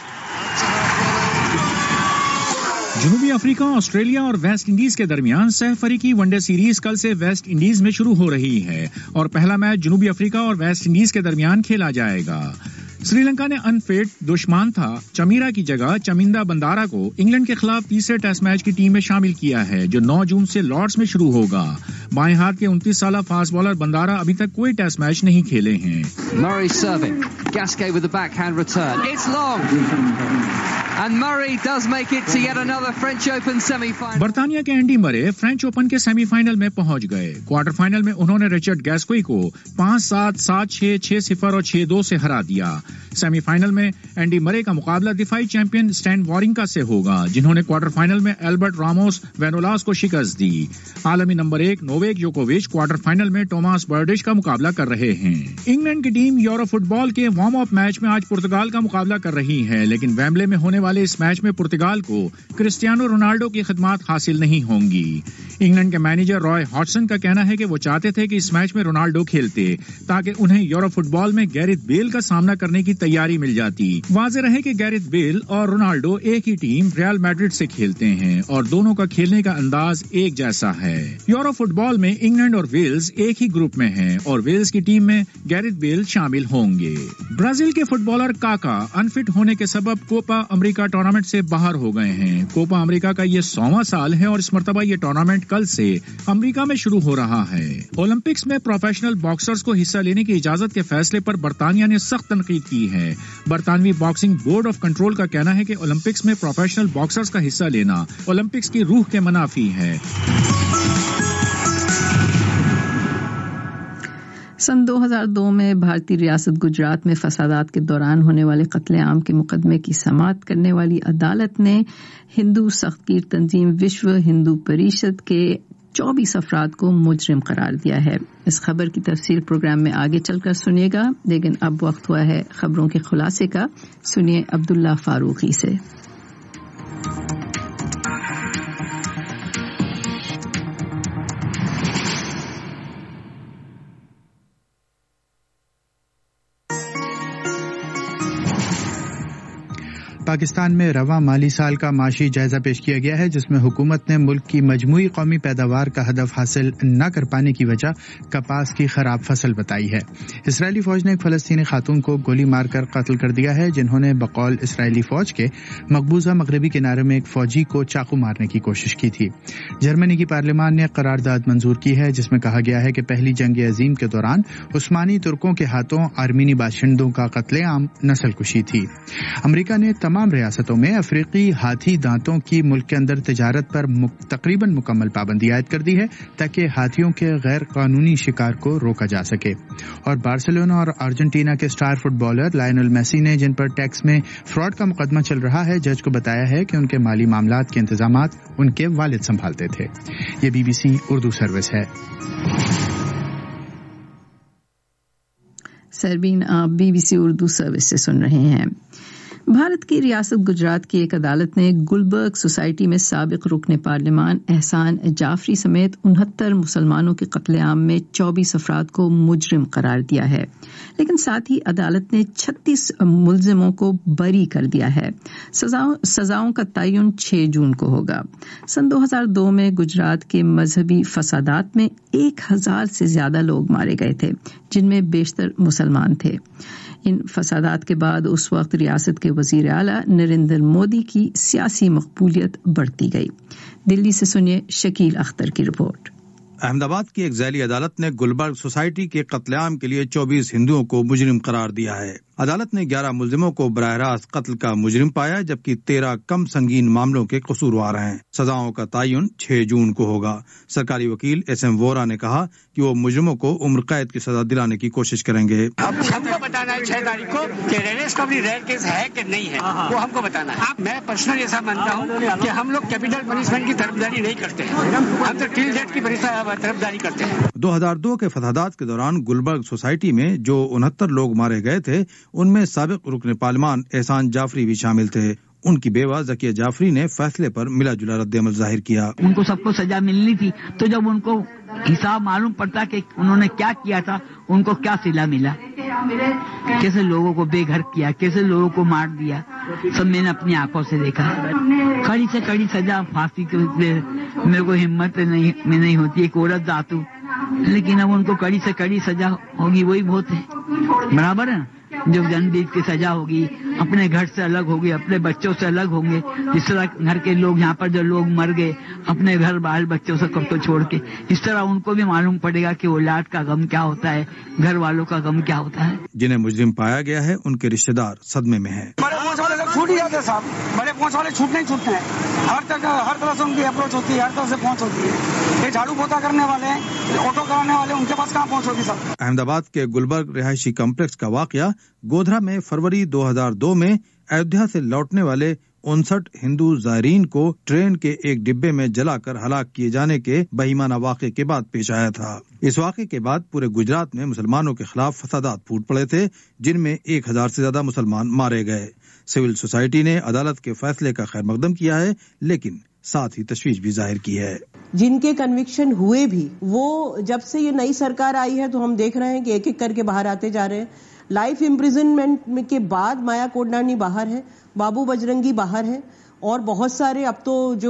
جنوبی افریقہ، آسٹریلیا اور ویسٹ انڈیز کے درمیان سہ فریقی ون ڈے سیریز کل سے ویسٹ انڈیز میں شروع ہو رہی ہے اور پہلا میچ جنوبی افریقہ اور ویسٹ انڈیز کے درمیان کھیلا جائے گا۔ سری لنکا نے انفٹ دشمان تھا چمیرا کی جگہ چمندہ بندارا کو انگلینڈ کے خلاف تیسرے ٹیسٹ میچ کی ٹیم میں شامل کیا ہے جو نو جون سے لارڈس میں شروع ہوگا۔ بائیں ہاتھ کے انتیس سالہ فاسٹ بالر بندارا ابھی تک کوئی ٹیسٹ میچ نہیں کھیلے ہیں۔ Murray serving. Gasquet with the backhand return. It's long. And Murray does make it to yet another French Open semi-final. برطانیہ کے اینڈی مرے فرینچ اوپن کے سیمی فائنل میں پہنچ گئے۔ کوارٹر فائنل میں انہوں نے رچرڈ گیسکوئی کو پانچ سات سات چھ چھ صفر اور چھ دو سے ہرا دیا۔ سیمی فائنل میں اینڈی مرے کا مقابلہ دفاعی چیمپئن اسٹین وارنگا سے ہوگا جنہوں نے کوارٹر فائنل میں البرٹ راموس وینولاس کو شکست دی۔ عالمی نمبر ایک نوویک جوکووچ کوارٹر فائنل میں ٹوماس برڈش کا مقابلہ کر رہے ہیں۔ انگلینڈ کی ٹیم یورو فٹ بال کے وارم اپ میچ میں آج پرتگال کا مقابلہ کر رہی ہے لیکن ویمبلے میں ہونے والے اس میچ میں پرتگال کو کرسٹیانو رونالڈو کی خدمات حاصل نہیں ہوں گی۔ انگلینڈ کے مینیجر رائے ہاٹسن کا کہنا ہے کہ وہ چاہتے تھے کہ اس میچ میں رونالڈو کھیلتے تاکہ انہیں یورو فٹ بال میں گیرتھ بیل کا سامنا کرنے کی تیاری مل جاتی۔ واضح رہے کہ گیرتھ بیل اور رونالڈو ایک ہی ٹیم ریال میڈرڈ سے کھیلتے ہیں اور دونوں کا کھیلنے کا انداز ایک جیسا ہے۔ یورو فٹ بال میں انگلینڈ اور ویلز ایک ہی گروپ میں ہیں اور ویلز کی ٹیم میں گیرتھ بیل شامل ہوں گے۔ برازیل کے فٹ بالر کاکا انفٹ ہونے کے سبب کوپا امریکہ ٹورنامنٹ سے باہر ہو گئے ہیں۔ کوپا امریکہ کا یہ سواں سال ہے اور اس مرتبہ یہ ٹورنامنٹ کل سے امریکہ میں شروع ہو رہا ہے۔ اولمپکس میں پروفیشنل باکسرز کو حصہ لینے کی اجازت کے فیصلے پر برطانیہ نے سخت تنقید کی ہے۔ برطانوی باکسنگ بورڈ آف کنٹرول کا کہنا ہے کہ اولمپکس میں پروفیشنل باکسرز کا حصہ لینا اولمپکس کی روح کے منافی ہے۔ سن دو ہزار دو میں بھارتی ریاست گجرات میں فسادات کے دوران ہونے والے قتل عام کے مقدمے کی سماعت کرنے والی عدالت نے ہندو سخت گیر تنظیم وشو ہندو پریشد کے چوبیس افراد کو مجرم قرار دیا ہے۔ اس خبر کی تفصیل پروگرام میں آگے چل کر سنیے گا لیکن اب وقت ہوا ہے خبروں کے خلاصے کا۔ سنیے عبداللہ فاروقی سے۔ پاکستان میں رواں مالی سال کا معاشی جائزہ پیش کیا گیا ہے، جس میں حکومت نے ملک کی مجموعی قومی پیداوار کا ہدف حاصل نہ کر پانے کی وجہ کپاس کی خراب فصل بتائی ہے۔ اسرائیلی فوج نے ایک فلسطینی خاتون کو گولی مار کر قتل کر دیا ہے، جنہوں نے بقول اسرائیلی فوج کے مقبوضہ مغربی کنارے میں ایک فوجی کو چاقو مارنے کی کوشش کی تھی۔ جرمنی کی پارلیمان نے قرارداد منظور کی ہے، جس میں کہا گیا ہے کہ پہلی جنگ عظیم کے دوران عثمانی ترکوں کے ہاتھوں آرمینی باشندوں کا قتل عام نسل کشی تھی۔ امریکہ نے تمام ریاستوں میں افریقی ہاتھی دانتوں کی ملک کے اندر تجارت پر تقریباً مکمل پابندی عائد کر دی ہے تاکہ ہاتھیوں کے غیر قانونی شکار کو روکا جا سکے۔ اور بارسلونا اور ارجنٹینا کے star footballer Lionel Messi نے جن پر ٹیکس میں فراڈ کا مقدمہ چل رہا ہے، جج کو بتایا ہے کہ ان کے مالی معاملات کے انتظامات ان کے والد سنبھالتے تھے۔ یہ B B C Urdu service ہے۔ سربین آپ B B C Urdu service سے سن رہے ہیں۔ بھارت کی ریاست گجرات کی ایک عدالت نے گلبرگ سوسائٹی میں سابق رکن پارلیمان احسان جعفری سمیت انہتر مسلمانوں کے قتل عام میں چوبیس افراد کو مجرم قرار دیا ہے، لیکن ساتھ ہی عدالت نے چھتیس ملزموں کو بری کر دیا ہے۔ سزاؤں کا تعین چھ جون کو ہوگا۔ سن دو ہزار دو میں گجرات کے مذہبی فسادات میں ایک ہزار سے زیادہ لوگ مارے گئے تھے، جن میں بیشتر مسلمان تھے۔ ان فسادات کے بعد اس وقت ریاست کے وزیر اعلیٰ نریندر مودی کی سیاسی مقبولیت بڑھتی گئی۔ دلی سے سنیے شکیل اختر کی رپورٹ۔ احمد آباد کی ایک ذیلی عدالت نے گلبرگ سوسائٹی کے قتل عام کے لیے چوبیس ہندوؤں کو مجرم قرار دیا ہے۔ عدالت نے گیارہ ملزموں کو براہ راست قتل کا مجرم پایا، جبکہ تیرہ کم سنگین معاملوں کے قصوروار ہیں۔ سزاؤں کا تعین چھ جون کو ہوگا۔ سرکاری وکیل ایس ایم وورا نے کہا کہ وہ مجرموں کو عمر قید کی سزا دلانے کی کوشش کریں گے۔ اب ہم کو بتانا ہے چھ تاریخ کو کہ ریلیس کبھی ریئر کیس ہے کہ نہیں ہے، وہ ہم کو بتانا ہے۔ میں پرسنلی ایسا مانتا ہوں کہ ہم لوگ کیپٹل پنشمنٹ کی طرفداری نہیں کرتے ہیں، ہم تو ٹل ڈیٹ کی طرفداری کرتے ہیں۔ دو ہزار دو کے فسادات کے دوران گلبرگ سوسائٹی میں جو انہتر لوگ مارے گئے تھے، ان میں سابق رکن پارلیمان احسان جعفری بھی شامل تھے۔ ان کی بیوہ ذکیہ جعفری نے فیصلے پر ملا جلا رد عمل ظاہر کیا۔ ان کو سب کو سزا ملنی تھی، تو جب ان کو حساب معلوم پڑتا کہ انہوں نے کیا کیا تھا، ان کو کیا سلا ملا، کیسے لوگوں کو بے گھر کیا، کیسے لوگوں کو مار دیا، سب میں نے اپنی آنکھوں سے دیکھا۔ کڑی سے کڑی سزا، پھانسی کے میرے کو ہمت نہیں میں نہیں ہوتی، ایک عورت ذاتو، لیکن اب ان کو کڑی سے کڑی سزا ہوگی وہی بہت ہے، برابر ہے نا۔ جو جنڈیز کی سزا ہوگی، اپنے گھر سے الگ ہوگی، اپنے بچوں سے الگ ہوں گے، جس طرح گھر کے لوگ یہاں پر جو لوگ مر گئے اپنے گھر بال بچوں سے کب تو چھوڑ کے، اس طرح ان کو بھی معلوم پڑے گا کہ اولاد کا غم کیا ہوتا ہے، گھر والوں کا غم کیا ہوتا ہے۔ جنہیں مجرم پایا گیا ہے ان کے رشتہ دار صدمے میں ہیں۔ بڑے پہنچ والے لوگ چھوٹ ہی جاتے ہیں صاحب، بڑے پہنچ والے چھوٹنے ہی چھوٹتے ہیں، ہر طرح ہر طرح سے ان کی اپروچ ہوتی ہے، ہر طرح سے پہنچ ہوتی ہے۔ یہ جھاڑو پوتا کرنے والے ہیں، آٹو کرانے والے، ان کے پاس کہاں پہنچ ہوگی صاحب۔ احمد آباد کے گلبرگ رہائشی کمپلیکس کا واقعہ گودھرا میں فروری دو ہزار دو میں ایودھیا سے لوٹنے والے انسٹھ ہندو زائرین کو ٹرین کے ایک ڈبے میں جلا کر ہلاک کیے جانے کے بہیمانہ واقعے کے بعد پیش آیا تھا۔ اس واقعے کے بعد پورے گجرات میں مسلمانوں کے خلاف فسادات پھوٹ پڑے تھے، جن میں ایک ہزار سے زیادہ مسلمان مارے گئے۔ سول سوسائٹی نے عدالت کے فیصلے کا خیر مقدم کیا ہے، لیکن ساتھ ہی تشویش بھی ظاہر کی ہے۔ جن کے کنوکشن ہوئے بھی، وہ جب سے یہ نئی سرکار آئی ہے تو ہم دیکھ رہے ہیں کہ ایک ایک کر کے باہر آتے جا رہے ہیں۔ لائف امپریزنمنٹ کے بعد مایا کوڈنانی باہر ہے، بابو بجرنگی باہر ہے، اور بہت سارے اب تو جو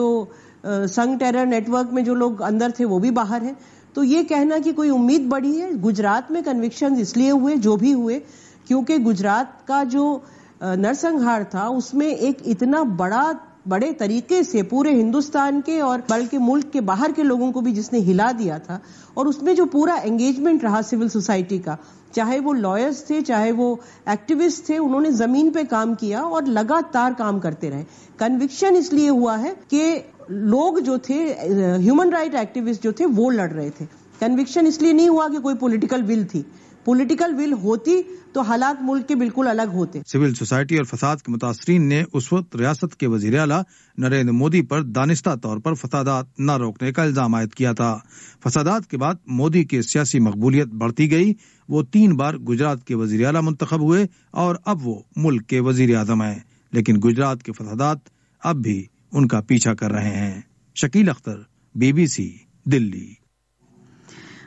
سنگ ٹیرر نیٹ ورک میں جو لوگ اندر تھے وہ بھی باہر ہیں۔ تو یہ کہنا کہ کوئی امید بڑھی ہے، گجرات میں کنوکشن اس لیے ہوئے جو بھی ہوئے کیونکہ گجرات کا جو نرسنگھار تھا اس میں ایک اتنا بڑا بڑے طریقے سے پورے ہندوستان کے اور بلکہ ملک کے باہر کے لوگوں کو بھی جس نے ہلا دیا تھا، اور اس میں جو پورا انگیجمنٹ رہا سول سوسائٹی کا، چاہے وہ لائرز تھے چاہے وہ ایکٹیوسٹ تھے، انہوں نے زمین پہ کام کیا اور لگاتار کام کرتے رہے۔ کنوکشن اس لیے ہوا ہے کہ لوگ جو تھے ہیومن رائٹ ایکٹیوسٹ جو تھے وہ لڑ رہے تھے۔ کنوکشن اس لیے نہیں ہوا کہ کوئی پولیٹیکل ول تھی، پولیٹیکل ول ہوتی تو حالات ملک کے بالکل الگ ہوتے۔ سول سوسائٹی اور فساد کے متاثرین نے اس وقت ریاست کے وزیر اعلیٰ نریندر مودی پر دانستہ طور پر فسادات نہ روکنے کا الزام عائد کیا تھا۔ فسادات کے بعد مودی کی سیاسی مقبولیت بڑھتی گئی، وہ تین بار گجرات کے وزیر اعلیٰ منتخب ہوئے اور اب وہ ملک کے وزیر اعظم ہیں، لیکن گجرات کے فسادات اب بھی ان کا پیچھا کر رہے ہیں۔ Shakeel Akhtar, B B C, Delhi.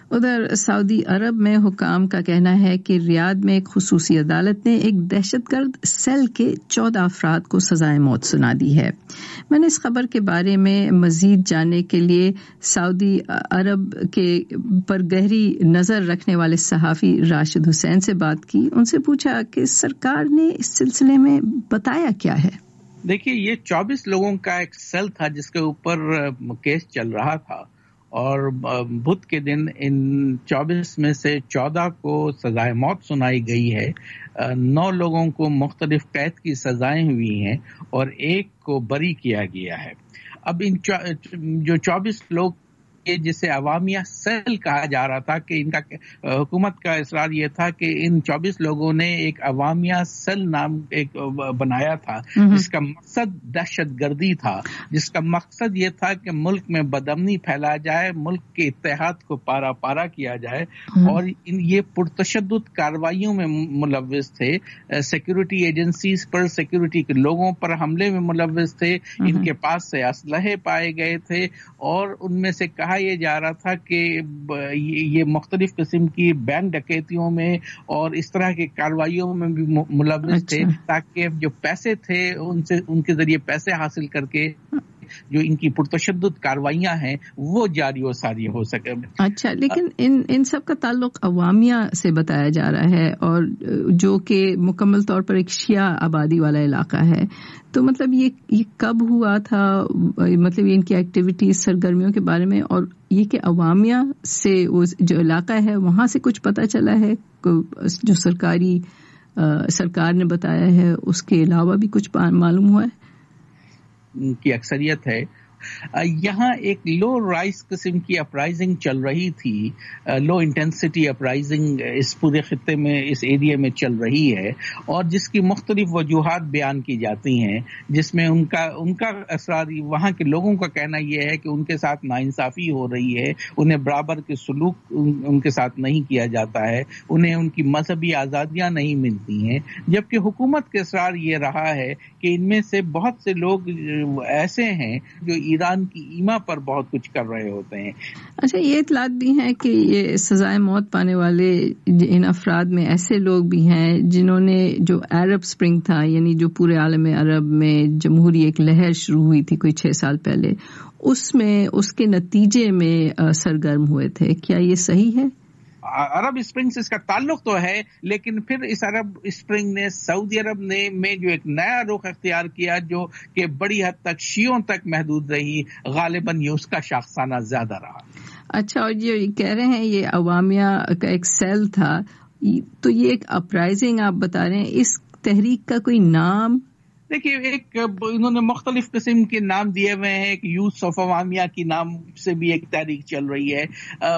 ادھر سعودی عرب میں حکام کا کہنا ہے کہ ریاض میں ایک خصوصی عدالت نے ایک دہشت گرد سیل کے چودہ افراد کو سزائے موت سنا دی ہے. میں نے اس خبر کے بارے میں مزید جاننے کے لیے سعودی عرب کے پر گہری نظر رکھنے والے صحافی راشد حسین سے بات کی. ان سے پوچھا کہ سرکار نے اس سلسلے میں بتایا کیا ہے. دیکھیے، یہ چوبیس لوگوں کا ایک سیل تھا جس کے اوپر کیس چل رہا تھا، اور بدھ کے دن ان چوبیس میں سے چودہ کو سزائے موت سنائی گئی ہے. نو لوگوں کو مختلف قید کی سزائیں ہوئی ہیں اور ایک کو بری کیا گیا ہے. اب ان جو چوبیس لوگ جسے عوامیہ سیل کہا جا رہا تھا، کہ ان کا حکومت کا اصرار یہ تھا کہ ان چوبیس لوگوں نے ایک عوامیہ سیل نام ایک بنایا تھا جس کا مقصد دہشت گردی تھا، جس کا مقصد یہ تھا کہ ملک میں بدامنی پھیلایا جائے، ملک کے اتحاد کو پارا پارا کیا جائے. اور ان یہ پرتشدد کارروائیوں میں ملوث تھے، سیکورٹی ایجنسیز پر، سیکورٹی کے لوگوں پر حملے میں ملوث تھے. ان کے پاس سے اسلحے پائے گئے تھے، اور ان میں سے کہا یہ جا رہا تھا کہ یہ مختلف قسم کی بینک ڈکیتیوں میں اور اس طرح کی کارروائیوں میں بھی ملوث تھے، تاکہ جو پیسے تھے ان سے ان کے ذریعے پیسے حاصل کر کے جو ان کی پرتشدد کارروائیاں ہیں وہ جاری و ساری ہو سکے. اچھا، لیکن ان ان سب کا تعلق عوامیہ سے بتایا جا رہا ہے، اور جو کہ مکمل طور پر ایک شیعہ آبادی والا علاقہ ہے. تو مطلب یہ یہ کب ہوا تھا، مطلب ان کی ایکٹیویٹیز، سرگرمیوں کے بارے میں، اور یہ کہ عوامیہ سے وہ جو علاقہ ہے وہاں سے کچھ پتہ چلا ہے جو سرکاری سرکار نے بتایا ہے، اس کے علاوہ بھی کچھ معلوم ہوا ہے؟ کی اکثریت ہے یہاں ایک لو رائز قسم کی اپرائزنگ چل رہی تھی، لو انٹینسٹی اپرائزنگ اس پورے خطے میں، اس ایریا میں چل رہی ہے، اور جس کی مختلف وجوہات بیان کی جاتی ہیں، جس میں ان کا ان کا اثرات، وہاں کے لوگوں کا کہنا یہ ہے کہ ان کے ساتھ ناانصافی ہو رہی ہے، انہیں برابر کے سلوک ان کے ساتھ نہیں کیا جاتا ہے، انہیں ان کی مذہبی آزادیاں نہیں ملتی ہیں. جبکہ حکومت کے اصرار یہ رہا ہے کہ ان میں سے بہت سے لوگ ایسے ہیں جو ایران کی ایما پر بہت کچھ کر رہے ہوتے ہیں. اچھا، یہ اطلاعات بھی ہیں کہ یہ سزائے موت پانے والے ان افراد میں ایسے لوگ بھی ہیں جنہوں نے جو عرب سپرنگ تھا، یعنی جو پورے عالم عرب میں جمہوری ایک لہر شروع ہوئی تھی کوئی چھ سال پہلے، اس میں اس کے نتیجے میں سرگرم ہوئے تھے. کیا یہ صحیح ہے؟ عرب اسپرنگ سے اس کا تعلق تو ہے، لیکن پھر اس عرب اسپرنگ نے سعودی عرب نے میں جو ایک نیا رخ اختیار کیا، جو کہ بڑی حد تک شیعوں تک محدود رہی، غالباً یہ اس کا شاخسانہ زیادہ رہا. اچھا، اور یہ کہہ رہے ہیں یہ عوامیہ کا ایک سیل تھا، تو یہ ایک اپرائزنگ آپ بتا رہے ہیں، اس تحریک کا کوئی نام؟ دیکھیے، ایک انہوں نے مختلف قسم کے نام دیے ہوئے ہیں. ایک یوتھ آف عوامیہ کی نام سے بھی ایک تحریک چل رہی ہے.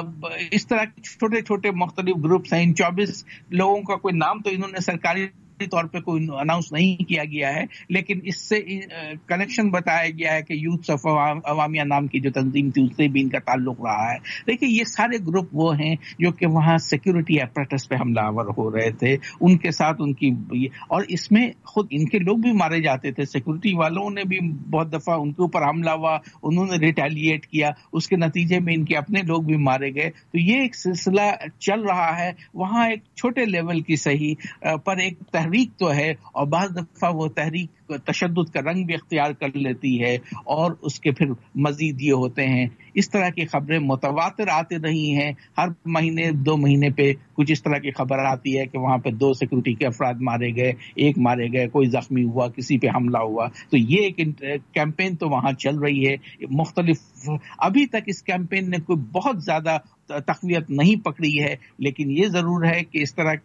اس طرح کے چھوٹے چھوٹے مختلف گروپس ہیں. ان چوبیس لوگوں کا کوئی نام تو انہوں نے سرکاری طور پہ کوئی اناؤنس نہیں کیا گیا ہے، لیکن اس سے کنیکشن بتایا گیا ہے کہ یوتھ آف عوامیہ نام کی جو تنظیم تھی اس سے بھی ان کا تعلق رہا ہے. دیکھیے، یہ سارے گروپ وہ ہیں جو کہ وہاں سیکورٹی ایپریٹس پہ حملہ آور ہو رہے تھے، ان کے ساتھ ان کی، اور اس میں خود ان کے لوگ بھی مارے جاتے تھے. سیکورٹی والوں نے بھی بہت دفعہ ان کے اوپر حملہ ہوا، انہوں نے ریٹیلیٹ کیا، اس کے نتیجے میں ان کے اپنے لوگ بھی مارے گئے. تو یہ ایک سلسلہ چل رہا ہے وہاں، ایک چھوٹے لیول کی صحیح پر ایک تحریک تو ہے، اور بعض دفعہ وہ تحریک تشدد کا رنگ بھی اختیار کر لیتی ہے، اور اس کے پھر مزید یہ ہوتے ہیں. اس طرح کی خبریں متواتر آتی رہی ہیں، ہر مہینے دو مہینے پہ کچھ اس طرح کی خبر آتی ہے کہ وہاں پہ دو سیکورٹی کے افراد مارے گئے، ایک مارے گئے، کوئی زخمی ہوا، کسی پہ حملہ ہوا. تو یہ ایک کیمپین تو وہاں چل رہی ہے مختلف. ابھی تک اس کیمپین نے کوئی بہت زیادہ تقویت نہیں پکڑی ہے، لیکن یہ ضرور ہے کہ اس طرح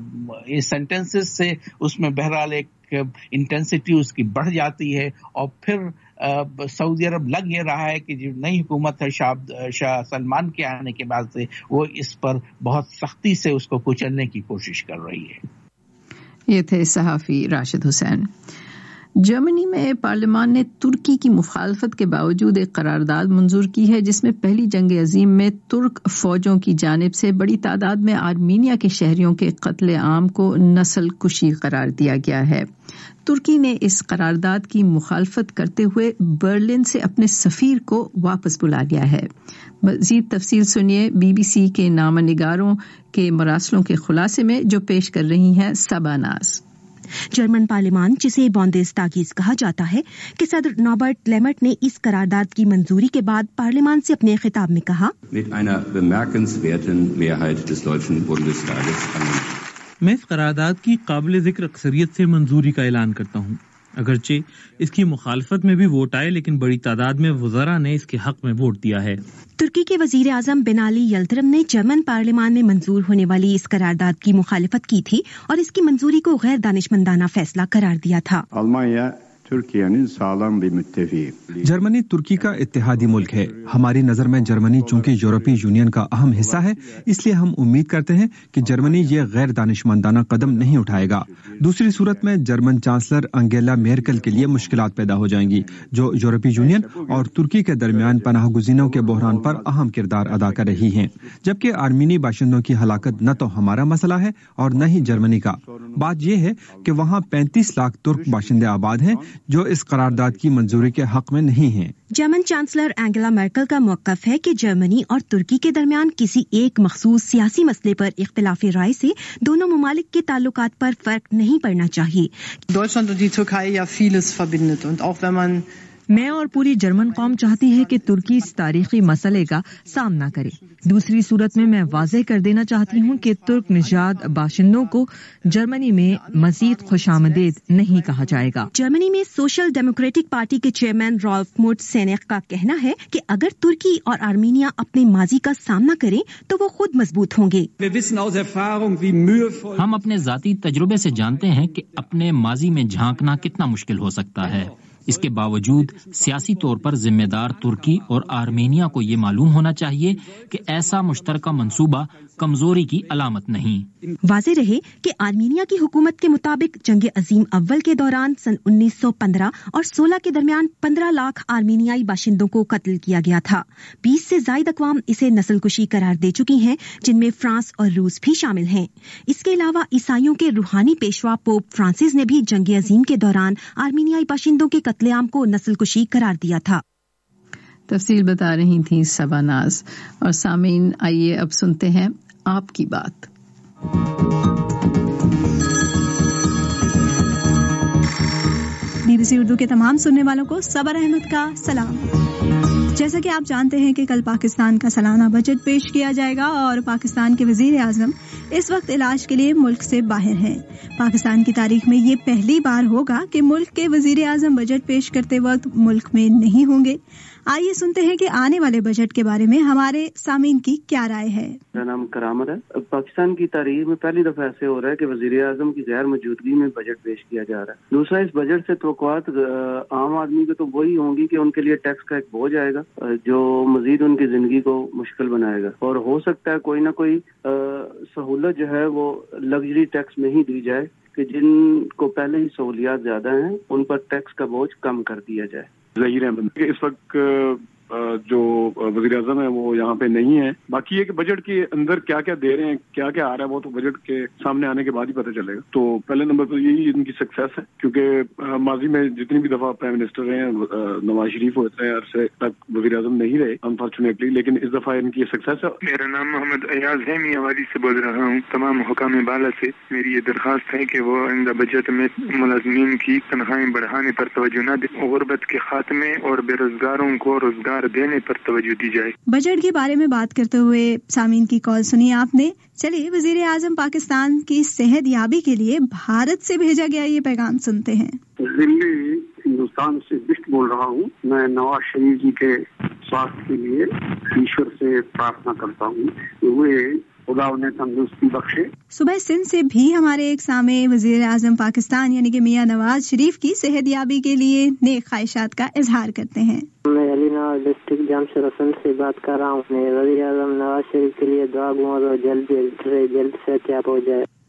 کے سینٹنسز سے اس میں بہرحال ایک انٹینسٹی اس کی بڑھ جاتی ہے. اور پھر سعودی عرب لگ یہ رہا ہے کہ جو نئی حکومت ہے شاہ شاہ سلمان کے آنے کے بعد سے، وہ اس پر بہت سختی سے اس کو کچلنے کی کوشش کر رہی ہے. یہ تھے صحافی راشد حسین. جرمنی میں پارلیمان نے ترکی کی مخالفت کے باوجود ایک قرارداد منظور کی ہے جس میں پہلی جنگ عظیم میں ترک فوجوں کی جانب سے بڑی تعداد میں آرمینیا کے شہریوں کے قتل عام کو نسل کشی قرار دیا گیا ہے۔ ترکی نے اس قرارداد کی مخالفت کرتے ہوئے برلن سے اپنے سفیر کو واپس بلا لیا ہے۔ مزید تفصیل سنیے بی بی سی کے نامہ نگاروں کے مراسلوں کے خلاصے میں جو پیش کر رہی ہیں سبا ناز۔ جرمن پارلیمان جسے بوندستاگز کہا جاتا ہے کہ صدر نابرٹ لیمٹ نے اس قرارداد کی منظوری کے بعد پارلیمان سے اپنے خطاب میں کہا، میں اس قرارداد کی قابل ذکر اکثریت سے منظوری کا اعلان کرتا ہوں، اگرچہ اس کی مخالفت میں بھی ووٹ آئے لیکن بڑی تعداد میں وزراء نے اس کے حق میں ووٹ دیا ہے۔ ترکی کے وزیر اعظم بنالی یلدرم نے جرمن پارلیمان میں منظور ہونے والی اس قرارداد کی مخالفت کی تھی اور اس کی منظوری کو غیر دانشمندانہ فیصلہ قرار دیا تھا۔ جرمنی ترکی کا اتحادی ملک ہے۔ ہماری نظر میں جرمنی چونکہ یورپی یونین کا اہم حصہ ہے، اس لیے ہم امید کرتے ہیں کہ جرمنی یہ غیر دانشمندانہ قدم نہیں اٹھائے گا۔ دوسری صورت میں جرمن چانسلر انگیلا میرکل کے لیے مشکلات پیدا ہو جائیں گی، جو یورپی یونین اور ترکی کے درمیان پناہ گزینوں کے بحران پر اہم کردار ادا کر رہی ہیں، جبکہ آرمینی باشندوں کی ہلاکت نہ تو ہمارا مسئلہ ہے اور نہ ہی جرمنی کا۔ بات یہ ہے کہ وہاں پینتیس لاکھ ترک باشندے آباد ہیں جو اس قرارداد کی منظوری کے حق میں نہیں ہیں۔ جرمن چانسلر انگیلا میرکل کا موقف ہے کہ جرمنی اور ترکی کے درمیان کسی ایک مخصوص سیاسی مسئلے پر اختلاف رائے سے دونوں ممالک کے تعلقات پر فرق نہیں پڑنا چاہیے۔ Deutschland und die Türkei ja vieles verbindet und auch wenn man میں اور پوری جرمن قوم چاہتی ہے کہ ترکی اس تاریخی مسئلے کا سامنا کرے۔ دوسری صورت میں میں واضح کر دینا چاہتی ہوں کہ ترک نژاد باشندوں کو جرمنی میں مزید خوش آمدید نہیں کہا جائے گا۔ جرمنی میں سوشل ڈیموکریٹک پارٹی کے چیئرمین رالف موٹ سینیک کا کہنا ہے کہ اگر ترکی اور آرمینیا اپنے ماضی کا سامنا کریں تو وہ خود مضبوط ہوں گے۔ ہم اپنے ذاتی تجربے سے جانتے ہیں کہ اپنے ماضی میں جھانکنا کتنا مشکل ہو سکتا ہے۔ اس کے باوجود سیاسی طور پر ذمہ دار ترکی اور آرمینیا کو یہ معلوم ہونا چاہیے کہ ایسا مشترکہ منصوبہ کمزوری کی علامت نہیں۔ واضح رہے کہ آرمینیا کی حکومت کے مطابق جنگ عظیم اول کے دوران سن انیس سو پندرہ اور سولہ کے درمیان پندرہ لاکھ آرمینیائی باشندوں کو قتل کیا گیا تھا۔ بیس سے زائد اقوام اسے نسل کشی قرار دے چکی ہیں، جن میں فرانس اور روس بھی شامل ہیں۔ اس کے علاوہ عیسائیوں کے روحانی پیشوا پوپ فرانسس نے بھی جنگ عظیم کے دوران آرمینیائی باشندوں کے قتل عام کو نسل کشی قرار دیا تھا۔ تفصیل بتا رہی تھیں سبا ناز۔ اور سامعین، آئیے اب سنتے ہیں آپ کی بات۔ بی بی سی اردو کے تمام سننے والوں کو صبر احمد کا سلام۔ جیسا کہ آپ جانتے ہیں کہ کل پاکستان کا سالانہ بجٹ پیش کیا جائے گا اور پاکستان کے وزیر اعظم اس وقت علاج کے لیے ملک سے باہر ہیں۔ پاکستان کی تاریخ میں یہ پہلی بار ہوگا کہ ملک کے وزیر اعظم بجٹ پیش کرتے وقت ملک میں نہیں ہوں گے۔ آئیے سنتے ہیں کہ آنے والے بجٹ کے بارے میں ہمارے سامعین کی کیا رائے ہے۔ میرا نام کرامت ہے۔ پاکستان کی تاریخ میں پہلی دفعہ ایسے ہو رہا ہے کہ وزیر اعظم کی غیر موجودگی میں بجٹ پیش کیا جا رہا ہے۔ دوسرا، اس بجٹ سے توقعات عام آدمی کو تو وہی ہوں گی کہ ان کے لیے ٹیکس کا ایک بوجھ آئے گا جو مزید ان کی زندگی کو مشکل بنائے گا، اور ہو سکتا ہے کوئی نہ کوئی سہولت جو ہے وہ لگژری ٹیکس میں ہی دی جائے کہ جن کو پہلے ہی سہولیات زیادہ ہیں ان پر ٹیکس کا بوجھ کم کر دیا جائے۔ ظہیر احمد کہ اس وقت جو وزیر اعظم ہے وہ یہاں پہ نہیں ہے۔ باقی یہ کہ بجٹ کے اندر کیا کیا دے رہے ہیں، کیا کیا آ رہا ہے، وہ تو بجٹ کے سامنے آنے کے بعد ہی پتہ چلے گا۔ تو پہلے نمبر پر یہی ان کی سکسیس ہے، کیونکہ ماضی میں جتنی بھی دفعہ پرائم منسٹر رہے ہیں، نواز شریف ہوتے ہیں، عرصے تک وزیر اعظم نہیں رہے انفارچونیٹلی، لیکن اس دفعہ ان کی سکسیس ہے۔ میرا نام محمد ایاز ہے، میں آبادی سے بول رہا ہوں۔ تمام حکام بالا سے میری یہ درخواست ہے کہ وہ آئندہ بجٹ میں ملازمین کی تنخواہیں بڑھانے پر توجہ نہ دیں، غربت کے خاتمے اور بے روزگاروں کو روزگار دینے پر توجہ دی جائے۔ بجٹ کے بارے میں بات کرتے ہوئے سامعین کی کال سنی آپ نے۔ چلیے وزیر اعظم پاکستان کی صحت یابی کے لیے بھارت سے بھیجا گیا یہ پیغام سنتے ہیں۔ دلی ہندوستان سے بشٹ بول رہا ہوں۔ میں نواز شریف جی کے سواستھ کے لیے ایشور سے پرارتھنا کرتا ہوں کہ وہ خدا انہیں تندرستی بخشے۔ صبح سندھ سے بھی ہمارے ایک سامع وزیر اعظم پاکستان یعنی کہ میاں نواز شریف کی صحت یابی کے لیے نیک خواہشات کا اظہار کرتے ہیں۔ میں علی نواز ڈسٹرکٹ جامشید حسن سے بات کر رہا ہوں۔ میں وزیر اعظم نواز شریف کے لیے دعا گو اور جلد جلد سے جلد سے کیا ہو جائے۔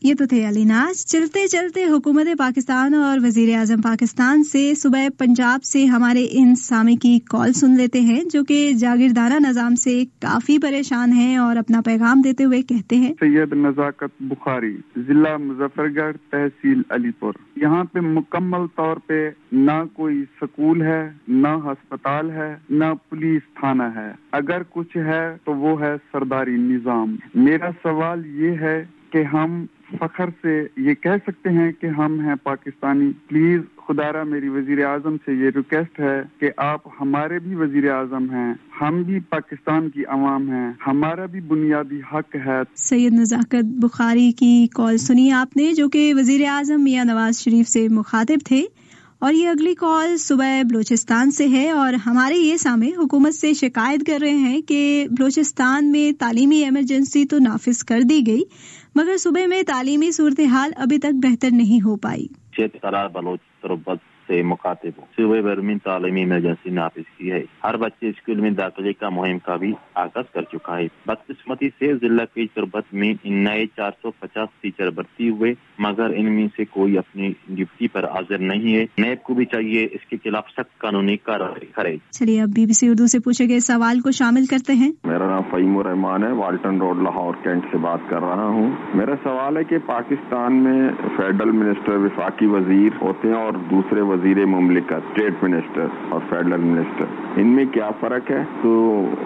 ये तो थे अलीनाज। चलते चलते हुकूमत पाकिस्तान और वजीर आजम पाकिस्तान से सुबह पंजाब से हमारे इन सामे की कॉल सुन लेते हैं जो कि जागीरदारा निजाम से काफी परेशान हैं और अपना पैगाम देते हुए कहते हैं। सैयद नजाकत बुखारी, जिला मुजफ्फरगढ़, तहसील अलीपुर। यहाँ पे मुकम्मल तौर पे ना कोई स्कूल है, ना अस्पताल है, ना पुलिस थाना है। अगर कुछ है तो वो है सरदारी निजाम। मेरा सवाल ये है कि हम फखर से ये कह सकते हैं कि हम हैं पाकिस्तानी। प्लीज खुदारा मेरी वजीर आजम से ये रिक्वेस्ट है कि आप हमारे भी वजीर आजम हैं, हम भी पाकिस्तान की आवाम हैं, हमारा भी बुनियादी हक है। सैयद नजाकत बुखारी की कॉल सुनी आपने जो कि वजीर आजम मियां नवाज शरीफ से मुखातिब थे। और ये अगली कॉल सुबह बलूचिस्तान से है और हमारे ये सामे हुकूमत से शिकायत कर रहे हैं कि बलूचिस्तान में तालीमी इमरजेंसी तो नाफिज कर दी गई मगर सूबे में तालीमी सूरत हाल अभी तक बेहतर नहीं हो पाई। बलोच तरबत से मुखातिब हूँ। सूबे भर में तालीमी इमरजेंसी नाफिज की है। हर बच्चे स्कूल में दाखिले का मुहिम का भी आगाज कर चुका है। बदकिस्मती से जिला की तरबत में नए चार सौ पचास टीचर भर्ती हुए मगर इनमें से कोई अपनी ड्यूटी पर हाजिर नहीं है। नैब को भी चाहिए इसके खिलाफ सख्त कानूनी कार्रवाई करे। चलिए अब बीबीसी उर्दू से पूछे गए सवाल को शामिल करते हैं। मेरा नाम फहीमुर रहमान है, वाल्टन रोड लाहौर कैंट से बात कर रहा हूँ। मेरा सवाल है कि पाकिस्तान में फेडरल मिनिस्टर विफाकी वजीर होते हैं और दूसरे वजीर मुमलिकत स्टेट मिनिस्टर और फेडरल मिनिस्टर, इनमें क्या फर्क है? तो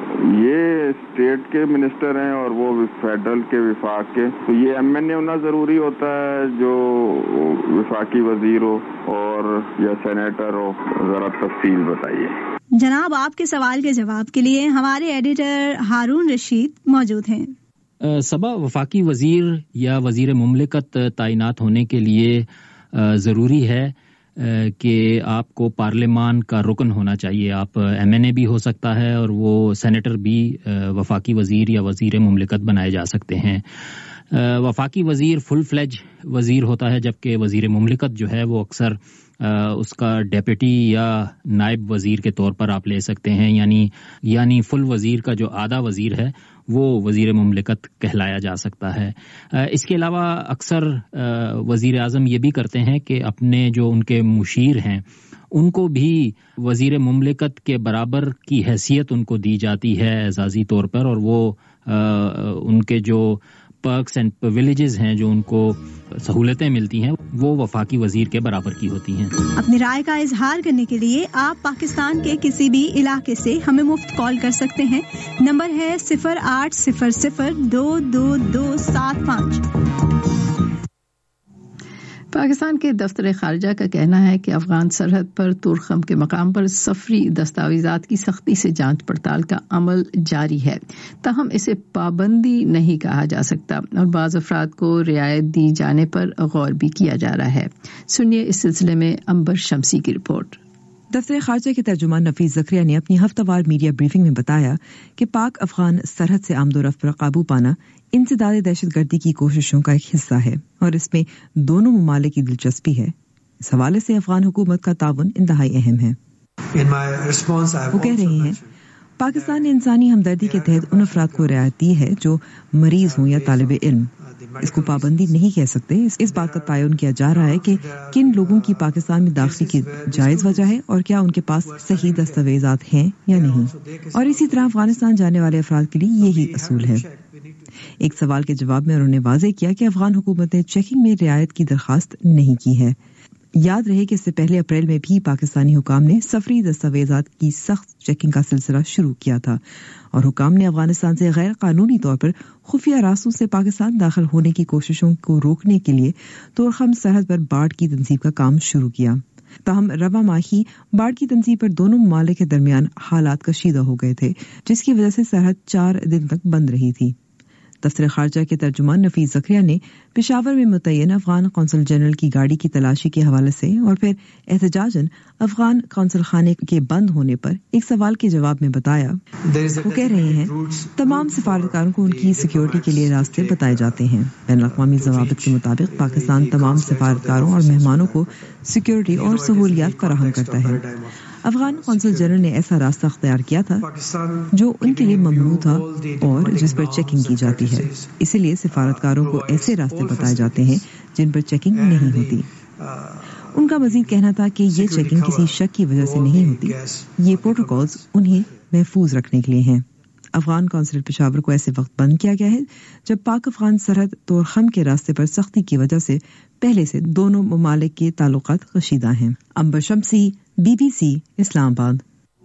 ये स्टेट के मिनिस्टर हैं और वो फेडरल के विफाक के, तो ये एम एन ए होना जरूरी होता है जो विफाकी वजीर हो और या सेनेटर हो? जरा तफसील बताइए। जनाब आपके सवाल के जवाब के लिए हमारे एडिटर हारून रशीद मौजूद हैं। सबा वफाकी वजीर या वजीर मुमलिकत तैनात होने के लिए ज़रूरी है कि आपको पार्लियामान का रुकन होना चाहिए। आप एम एन ए भी हो सकता है और वो सेनेटर भी वफाकी वजीर या वजीर मुमलिकत बनाए जा सकते हैं। वफाकी वजीर फुल फ्लेज वजीर होता है जबकि वजीर मुमलिकत जो है वो अक्सर उसका डेप्यूटी या नायब वजीर के तौर पर आप ले सकते हैं। यानी यानी फुल वजीर का जो आधा वजीर है वो वजीर मुमलिकत कहलाया जा सकता है। इसके अलावा अक्सर वजीर आज़म ये भी करते हैं कि अपने जो उनके मुशीर हैं उनको भी वजीर मुमलिकत के बराबर की हैसियत उनको दी जाती है एजाज़ी तौर पर, और वो उनके जो पर्क्स एंड प्रिविलेजेस हैं, जो उनको सहूलतें मिलती हैं, वो वफाकी वजीर के बराबर की होती हैं। अपनी राय का इजहार करने के लिए आप पाकिस्तान के किसी भी इलाके से हमें मुफ्त कॉल कर सकते हैं। नंबर है सिफर आठ सिफर सिफर दो दो दो सात पाँच। पाकिस्तान के दफ्तर खारजा का कहना है कि अफगान सरहद पर तुरखम के मकाम पर सफरी दस्तावेजात की सख्ती से जांच पड़ताल का अमल जारी है, ताहम इसे पाबंदी नहीं कहा जा सकता और बाज़ अफराद को रियायत दी जाने पर गौर भी किया जा रहा है। सुनिए इस सिलसिले में अंबर शमसी की रिपोर्ट। दफ्तर खारजा के तर्जुमान नफीस ज़करिया ने अपनी हफ्तावार मीडिया ब्रीफिंग में बताया कि पाक अफगान सरहद से आमदोरफ्त पर काबू पाना इंसदाद दहशतगर्दी की कोशिशों का एक हिस्सा है और इसमें दोनों ममालिक की दिलचस्पी है। इस हवाले से अफगान हुकूमत का ताउन इंतहाई अहम है। वो कह रहे हैं पाकिस्तान ने इंसानी हमदर्दी के तहत उन अफराद को रियायत दी है जो मरीज हों या तालिब इल्म। इसको पाबंदी नहीं कह सकते। इस बात का तयन किया जा रहा है कि किन लोगों की पाकिस्तान में दाखिले की जायज वजह है और क्या उनके पास सही दस्तावेजात हैं या नहीं, और इसी तरह अफगानिस्तान जाने वाले अफराद के लिए यही असूल है। एक सवाल के जवाब में उन्होंने वाज़ेह किया कि अफगान हुकूमत ने चेकिंग में रियायत की दरखास्त नहीं की है। याद रहे कि इससे पहले अप्रैल में भी पाकिस्तानी हुकाम ने सफरी दस्तावेजात की सख्त चेकिंग का सिलसिला शुरू किया था और हुकाम ने अफगानिस्तान से गैर कानूनी तौर पर खुफिया रास्तों से पाकिस्तान दाखिल होने की कोशिशों को रोकने के लिए तोरखम सरहद पर बाढ़ की तंजीब का काम शुरू किया। ताहम रवा माही बाढ़ की तंजीब पर दोनों ममालिक के दरमियान हालात कशीदा हो गए थे, जिसकी वजह से सरहद चार दिन तक बंद रही थी। दफ्तर खारजा के तर्जुमान नफीस ज़करिया ने पेशावर में मुतय्यन अफगान कौंसल जनरल की गाड़ी की तलाशी के हवाले से और फिर एहतजाजन अफगान कौंसल खाने के बंद होने पर एक सवाल के जवाब में बताया। वो कह रहे हैं तमाम सिफारतकारों को उनकी सिक्योरिटी के लिए रास्ते बताए जाते हैं। बैनुल-अक़वामी ज़वाबित के मुताबिक पाकिस्तान तमाम सिफारतकारों और मेहमानों को सिक्योरिटी और सहूलियात फराहम करता है। افغان قونصل جنرل نے ایسا راستہ اختیار کیا تھا جو ان کے لیے ممنوع تھا اور جس پر چیکنگ کی جاتی ہے. اسی لیے سفارتکاروں کو ایسے راستے بتائے جاتے ہیں جن پر چیکنگ نہیں ہوتی. ان کا مزید کہنا تھا کہ یہ چیکنگ کسی شک کی وجہ سے نہیں ہوتی. یہ پروٹوکولز انہیں محفوظ رکھنے کے لیے ہیں. افغان قونصلیٹ پشاور کو ایسے وقت بند کیا گیا ہے جب پاک افغان سرحد طورخم کے راستے پر سختی کی وجہ سے پہلے سے دونوں ممالک کے تعلقات کشیدہ ہیں. امبر شمسی، بی بی سی، اسلام آباد.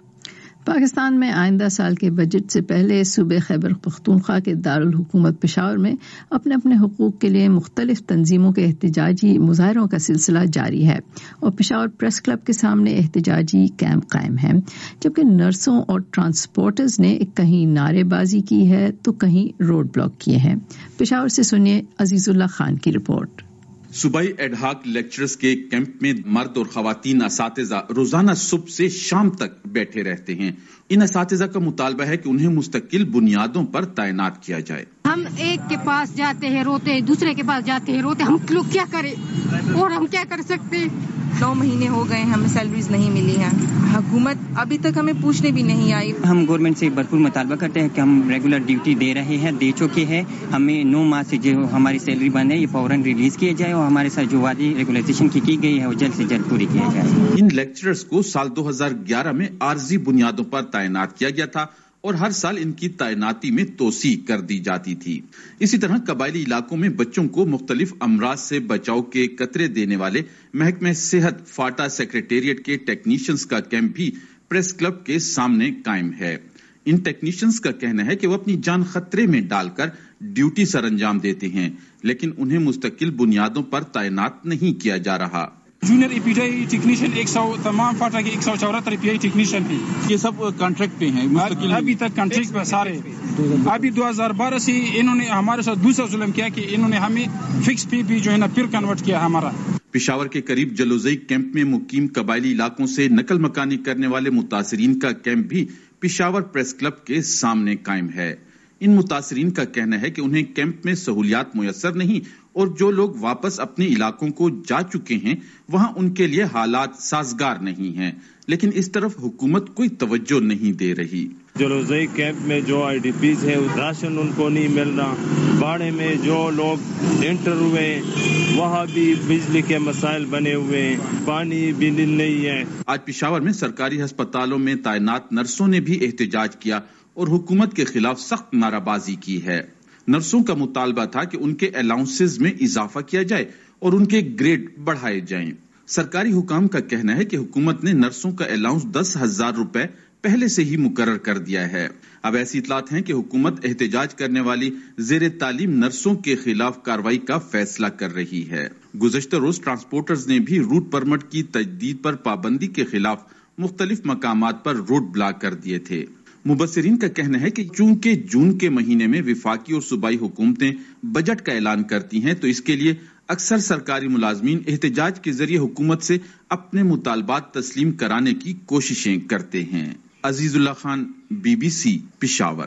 پاکستان میں آئندہ سال کے بجٹ سے پہلے صوبے خیبر پختونخوا کے دارالحکومت پشاور میں اپنے اپنے حقوق کے لیے مختلف تنظیموں کے احتجاجی مظاہروں کا سلسلہ جاری ہے اور پشاور پریس کلب کے سامنے احتجاجی کیمپ قائم ہے، جبکہ نرسوں اور ٹرانسپورٹرز نے کہیں نعرے بازی کی ہے تو کہیں روڈ بلاک کیے ہیں. پشاور سے سنیے عزیز اللہ خان کی رپورٹ. صوبائی ایڈہاک لیکچرز کے کیمپ میں مرد اور خواتین اساتذہ روزانہ صبح سے شام تک بیٹھے رہتے ہیں. ان اساتذہ کا مطالبہ ہے کہ انہیں مستقل بنیادوں پر تعینات کیا جائے. ہم ایک کے پاس جاتے ہیں روتے ہیں، دوسرے کے پاس جاتے ہیں روتے ہیں. ہم لوگ کیا کریں اور ہم کیا کر سکتے ہیں؟ نو مہینے ہو گئے ہمیں سیلریز نہیں ملی ہیں. حکومت ابھی تک ہمیں پوچھنے بھی نہیں آئی. ہم گورنمنٹ سے بھرپور مطالبہ کرتے ہیں کہ ہم ریگولر ڈیوٹی دے رہے ہیں، دے چکے ہیں. ہمیں نو ماہ سے جو ہماری سیلری بند ہے یہ فوراً ریلیز کیا جائے اور ہمارے ساتھ جو وعدے ریگولائزیشن کی کی گئی ہے وہ جلد سے جلد پوری کیا جائے. ان لیکچررز کو سال دو ہزار گیارہ میں عارضی بنیادوں پر تعینات کیا گیا تھا اور ہر سال ان کی تعیناتی میں توسیع کر دی جاتی تھی. اسی طرح قبائلی علاقوں میں بچوں کو مختلف امراض سے بچاؤ کے قطرے دینے والے محکمہ صحت فاٹا سیکریٹریٹ کے ٹیکنیشینز کا کیمپ بھی پریس کلب کے سامنے قائم ہے. ان ٹیکنیشینز کا کہنا ہے کہ وہ اپنی جان خطرے میں ڈال کر ڈیوٹی سر انجام دیتے ہیں، لیکن انہیں مستقل بنیادوں پر تعینات نہیں کیا جا رہا. Junior E P D I technician ایک سو تمام فاٹا کے ایک سو چوہتر ای پی آئی ٹیکنیشین ہیں. یہ سب کانٹریکٹ پہ ہیں مستقل. ابھی تک کانٹریکٹ پہ سارے. ابھی دو ہزار بارہ سے انہوں نے ہمارے ساتھ دوسرا ظلم کیا کہ انہوں نے ہمیں فکس پی بھی جو ہے نا پھر کنورٹ کیا ہمارا. پشاور کے قریب جلوزئی کیمپ میں مقیم قبائلی علاقوں سے نقل مکانی کرنے والے متاثرین کا کیمپ بھی پشاور پریس کلب کے سامنے قائم ہے. ان متاثرین کا کہنا ہے کہ انہیں کیمپ میں سہولیات میسر نہیں اور جو لوگ واپس اپنے علاقوں کو جا چکے ہیں وہاں ان کے لیے حالات سازگار نہیں ہیں، لیکن اس طرف حکومت کوئی توجہ نہیں دے رہی. جلوزئی کیمپ میں جو آئی ڈی پیز ہیں راشن ان کو نہیں مل رہا. باڑے میں جو لوگ انٹر ہوئے وہاں بھی بجلی کے مسائل بنے ہوئے ہیں، پانی بھی نہیں ہے. آج پشاور میں سرکاری ہسپتالوں میں تعینات نرسوں نے بھی احتجاج کیا اور حکومت کے خلاف سخت نعرہ بازی کی ہے. نرسوں کا مطالبہ تھا کہ ان کے الاؤنسز میں اضافہ کیا جائے اور ان کے گریڈ بڑھائے جائیں. سرکاری حکام کا کہنا ہے کہ حکومت نے نرسوں کا الاؤنس دس ہزار روپے پہلے سے ہی مقرر کر دیا ہے. اب ایسی اطلاعات ہیں کہ حکومت احتجاج کرنے والی زیر تعلیم نرسوں کے خلاف کارروائی کا فیصلہ کر رہی ہے. گزشتہ روز ٹرانسپورٹرز نے بھی روٹ پرمٹ کی تجدید پر پابندی کے خلاف مختلف مقامات پر روڈ بلاک کر دیے تھے. مبصرین کا کہنا ہے کہ چونکہ جون کے مہینے میں وفاقی اور صوبائی حکومتیں بجٹ کا اعلان کرتی ہیں تو اس کے لیے اکثر سرکاری ملازمین احتجاج کے ذریعے حکومت سے اپنے مطالبات تسلیم کرانے کی کوششیں کرتے ہیں. عزیز اللہ Khan, B B C, Peshawar.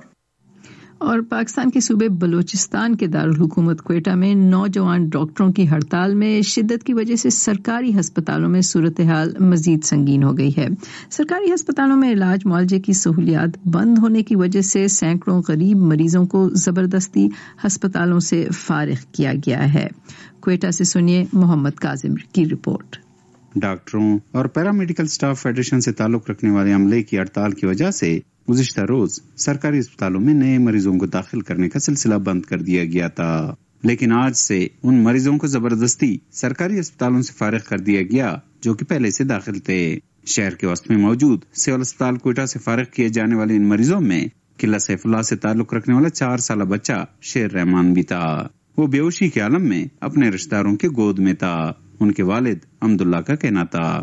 اور پاکستان کے صوبے بلوچستان کے دارالحکومت کوئٹہ میں نوجوان ڈاکٹروں کی ہڑتال میں شدت کی وجہ سے سرکاری ہسپتالوں میں صورتحال مزید سنگین ہو گئی ہے. سرکاری ہسپتالوں میں علاج معالجے کی سہولیات بند ہونے کی وجہ سے سینکڑوں غریب مریضوں کو زبردستی ہسپتالوں سے فارغ کیا گیا ہے. کوئٹہ سے سنیے محمد کاظم کی رپورٹ. ڈاکٹروں اور پیرامیڈیکل سٹاف فیڈریشن سے تعلق رکھنے والے عملے کی ہڑتال کی وجہ سے گزشتہ روز سرکاری اسپتالوں میں نئے مریضوں کو داخل کرنے کا سلسلہ بند کر دیا گیا تھا، لیکن آج سے ان مریضوں کو زبردستی سرکاری اسپتالوں سے فارغ کر دیا گیا جو کہ پہلے سے داخل تھے. شہر کے وسط میں موجود سول اسپتال کوئٹہ سے فارغ کیے جانے والے ان مریضوں میں قلعہ سیف اللہ سے تعلق رکھنے والا چار سالہ بچہ شیر رحمان بھی تھا. وہ بے ہوشی کے عالم میں اپنے رشتہ داروں کے گود میں تھا. ان کے والد عبداللہ کا کہنا تھا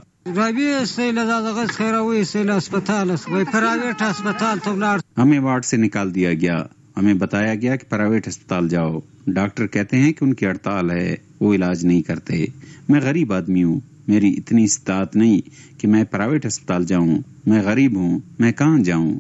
ہمیں وارڈ سے نکال دیا گیا، ہمیں بتایا گیا کہ پرائیویٹ اسپتال جاؤ. ڈاکٹر کہتے ہیں کہ ان کی ہڑتال ہے، وہ علاج نہیں کرتے. میں غریب آدمی ہوں، میری اتنی استطاعت نہیں کہ میں پرائیویٹ اسپتال جاؤں. میں غریب ہوں، میں کہاں جاؤں.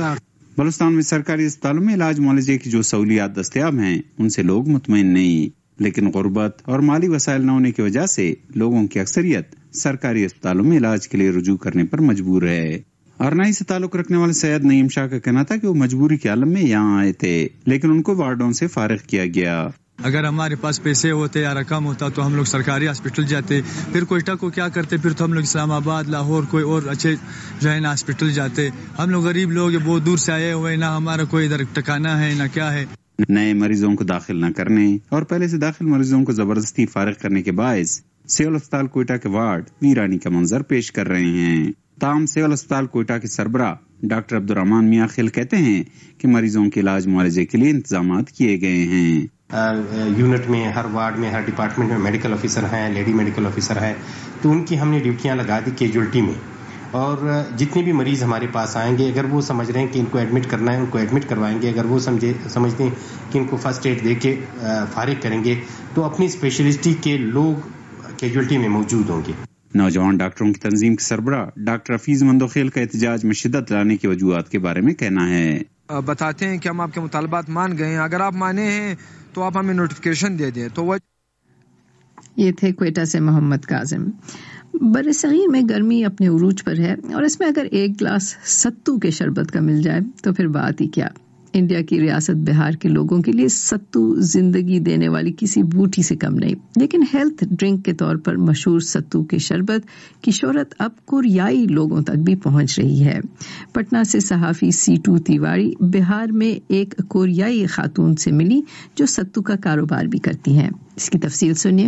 بلوچستان میں سرکاری اسپتالوں میں علاج معالجے کی جو سہولیات دستیاب ہیں ان سے لوگ مطمئن نہیں. لیکن غربت اور مالی وسائل نہ ہونے کی وجہ سے لوگوں کی اکثریت سرکاری اسپتالوں میں علاج کے لیے رجوع کرنے پر مجبور ہے۔ ارنائی سے تعلق رکھنے والے سید نعیم شاہ کا کہنا تھا کہ وہ مجبوری کے عالم میں یہاں آئے تھے، لیکن ان کو وارڈوں سے فارغ کیا گیا۔ اگر ہمارے پاس پیسے ہوتے یا رقم ہوتا تو ہم لوگ سرکاری ہاسپٹل جاتے، پھر کوئٹہ کو کیا کرتے، پھر تو ہم لوگ اسلام آباد، لاہور، کوئی اور اچھے جو ہے نا ہاسپٹل جاتے۔ ہم لوگ غریب لوگ بہت دور سے آئے ہوئے، نہ ہمارا کوئی ادھر ٹکانا ہے نہ کیا ہے۔ نئے مریضوں کو داخل نہ کرنے اور پہلے سے داخل مریضوں کو زبردستی فارغ کرنے کے باعث سول اسپتال کوئٹہ کے وارڈ ویرانی کا منظر پیش کر رہے ہیں۔ تاہم سول اسپتال کوئٹہ کے سربراہ ڈاکٹر عبدالرحمان میاں خل کہتے ہیں کہ مریضوں کے علاج معالجے کے لیے انتظامات کیے گئے ہیں۔ یونٹ میں، ہر وارڈ میں، ہر ڈپارٹمنٹ میں میڈیکل آفیسر ہیں، لیڈی میڈیکل آفیسر ہیں، تو ان کی ہم نے ڈیوٹیاں لگا دی کیجولٹی میں، اور جتنے بھی مریض ہمارے پاس آئیں گے اگر وہ سمجھ رہے ہیں کہ ان کو ایڈمٹ کرنا ہے ان کو ایڈمٹ کروائیں گے، اگر وہ سمجھے سمجھتے ہیں کہ ان کو فرسٹ ایڈ دے کے فارغ کریں گے تو اپنی اسپیشلسٹی کے لوگ کیجولٹی میں موجود ہوں گے۔ نوجوان ڈاکٹروں کی تنظیم کے سربراہ ڈاکٹر حفیظ مندوخیل کا احتجاج میں شدت لانے کی وجوہات کے بارے میں کہنا ہے۔ بتاتے ہیں کہ ہم آپ کے مطالبات مان گئے ہیں، اگر آپ مانے ہیں تو آپ ہمیں نوٹیفکیشن دے دیں۔ تو وہ یہ تھے کوئٹہ سے محمد کاظم۔ بر صغیر میں گرمی اپنے عروج پر ہے اور اس میں اگر ایک گلاس ستو کے شربت کا مل جائے تو پھر بات ہی کیا۔ انڈیا کی ریاست بہار کے لوگوں کے لیے ستو زندگی دینے والی کسی بوٹی سے کم نہیں، لیکن ہیلتھ ڈرنک کے طور پر مشہور ستو کے شربت کی شہرت اب کوریائی لوگوں تک بھی پہنچ رہی ہے۔ پٹنہ سے صحافی سیٹو تیواری بہار میں ایک کوریائی خاتون سے ملی جو ستو کا کاروبار بھی کرتی ہیں۔ اس کی تفصیل سنیے۔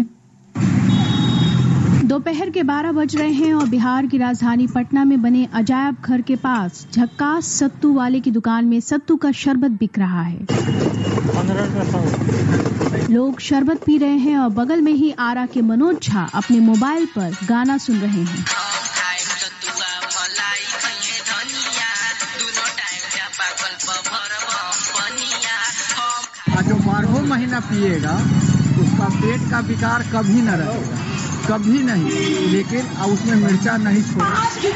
دوپہر کے بارہ بج رہے ہیں اور بہار کی راجدھانی پٹنہ میں بنے عجائب گھر کے پاس جھکاس ستو والے کی دکان میں ستو کا شربت بک رہا ہے۔ لوگ شربت پی رہے ہیں اور بغل میں ہی آرا کے منوج جھا اپنے موبائل پر گانا سن رہے ہیں۔ جو بارہوں مہینہ پیے گا اس کا پیٹ کا وکار کبھی نہ رہے گا، کبھی نہیں، لیکن اس میں مرچا نہیں چھوڑے۔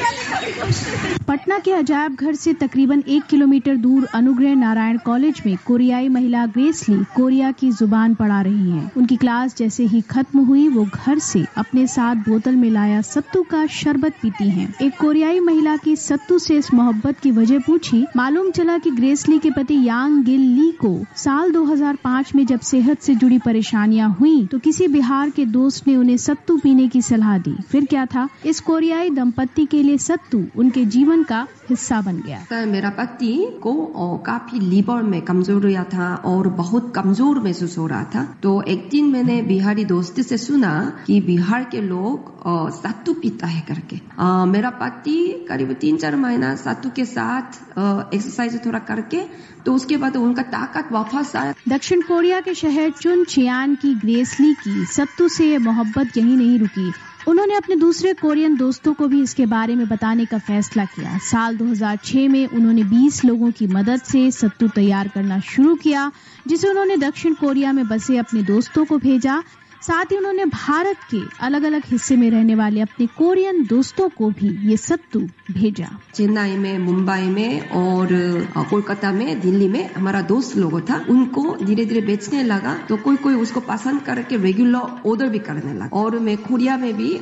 پٹنہ کے عجائب گھر سے تقریباً ایک کلومیٹر دور انوگرہ نارائن کالج میں کوریائی مہیلا گریسلی کوریا کی زبان پڑھا رہی ہیں۔ ان کی کلاس جیسے ہی ختم ہوئی وہ گھر سے اپنے ساتھ بوتل میں لایا ستو کا شربت پیتی ہیں۔ ایک کوریائی مہیلا کی ستو سے اس محبت کی وجہ پوچھی، معلوم چلا کہ گریسلی کے پتی یانگ گل لی کو سال دو ہزار پانچ میں جب صحت سے جڑی پریشانیاں ہوئیں تو کسی بہار کے دوست نے انہیں ستو پینے کی صلاح دی۔ پھر کیا تھا، اس کوریائی دمپتی کے لیے ستو ان کے جیون کا حصہ بن گیا۔ میرا پتی کو کافی لیور میں کمزوری تھا اور بہت کمزور محسوس ہو رہا تھا، تو ایک دن میں نے بہاری دوست سے سنا کہ بہار کے لوگ ستو پیتا ہے کر کے۔ میرا پتی قریب تین چار مہینہ ستو کے ساتھ ایکسرسائز تھوڑا کر کے تو اس کے بعد ان کا طاقت واپس آیا۔ دکشن کوریا کے شہر چن چیان کی گریسلی کی ستو سے یہ محبت یہیں نہیں رکی، انہوں نے اپنے دوسرے کورین دوستوں کو بھی اس کے بارے میں بتانے کا فیصلہ کیا۔ سال دو ہزار چھ میں انہوں نے بیس لوگوں کی مدد سے ستو تیار کرنا شروع کیا، جسے انہوں نے دکشن کوریا میں بسے اپنے دوستوں کو بھیجا۔ ساتھ ہی انہوں نے بھارت کے الگ الگ حصے میں رہنے والے اپنے کورین دوستوں کو بھی یہ ستو بھیجا۔ چنئی میں، ممبئی میں اور کولکاتہ میں، دلی میں ہمارا دوست لوگ تھا، ان کو دھیرے دھیرے بیچنے لگا تو کوئی کوئی اس کو پسند کر کے ریگولر آرڈر بھی کرنے لگا، اور میں کوریا میں بھی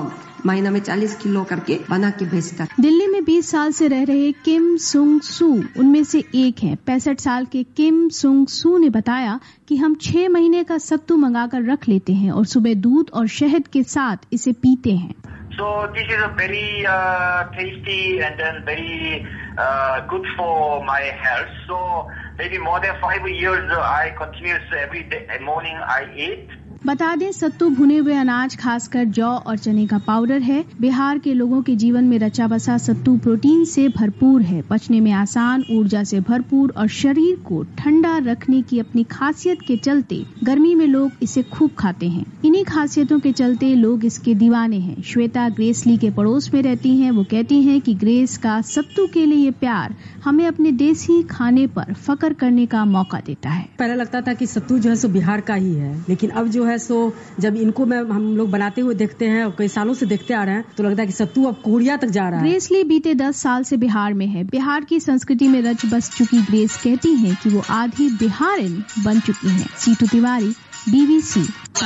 مہینہ میں چالیس کلو کر کے بنا کے بھیجتا۔ دلی میں بیس سال سے رہ رہے کم سنگ سو ان میں سے ایک ہیں۔ پینسٹھ سال کے کم سنگ سو نے بتایا کہ ہم چھ مہینے کا ستو منگا کر رکھ لیتے ہیں اور صبح دودھ اور شہد کے ساتھ اسے پیتے ہیں۔ So this is a very uh, tasty and then very uh, good for my health. So maybe more than five years uh, I continuous every day morning I eat. بتا دیں ستو بھنے ہوئے اناج خاص کر جو اور چنے کا پاؤڈر ہے۔ بہار کے لوگوں کے جیون میں رچا بسا ستو پروٹین سے بھرپور ہے، پچنے میں آسان، ارجا سے بھرپور اور شریر کو ٹھنڈا رکھنے کی اپنی خاصیت کے چلتے گرمی میں لوگ اسے خوب کھاتے ہیں۔ انہی خاصیتوں کے چلتے لوگ اس کے دیوانے ہیں۔ شویتا گریسلی کے پڑوس میں رہتی ہیں، وہ کہتی ہیں کہ گریس کا ستو کے لیے یہ پیار ہمیں اپنے دیسی کھانے پر فخر کرنے کا موقع دیتا ہے۔ پہلے لگتا تھا کہ ستو جو ہے سو بہار کا ہی ہے، لیکن اب جو ہے سو جب ان کو میں ہم لوگ بناتے ہوئے دیکھتے ہیں اور کئی سالوں سے دیکھتے آ رہے ہیں تو لگتا ہے کہ ستو اب کوریا تک جا رہا ہے۔ گریسلی بیتے دس سال سے بہار میں ہے۔ بہار کی سنسکرتی میں رچ بس چکی گریس کہتی ہیں کہ وہ آدھی بہارن بن چکی ہیں۔ Situ Tiwari, B B C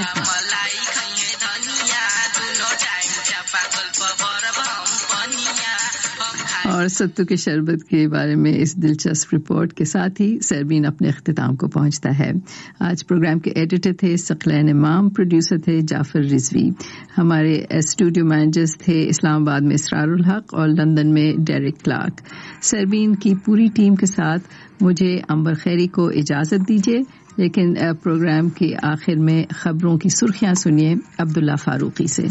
और सत्तू के शरबत के बारे में इस दिलचस्प रिपोर्ट के साथ ही सरबीन अपने अख्तिताम को पहुंचता है। आज प्रोग्राम के एडिटर थे सकलैन इमाम, प्रोड्यूसर थे जाफर रिजवी, हमारे स्टूडियो मैनेजर्स थे इस्लामाबाद में इसरारुल हक और लंदन में डेरिक क्लार्क। सरबीन की पूरी टीम के साथ मुझे अंबर खैरी को इजाजत दीजिए, लेकिन प्रोग्राम के आखिर में खबरों की सुर्खियां सुनिए अब्दुल्ला फारूकी से।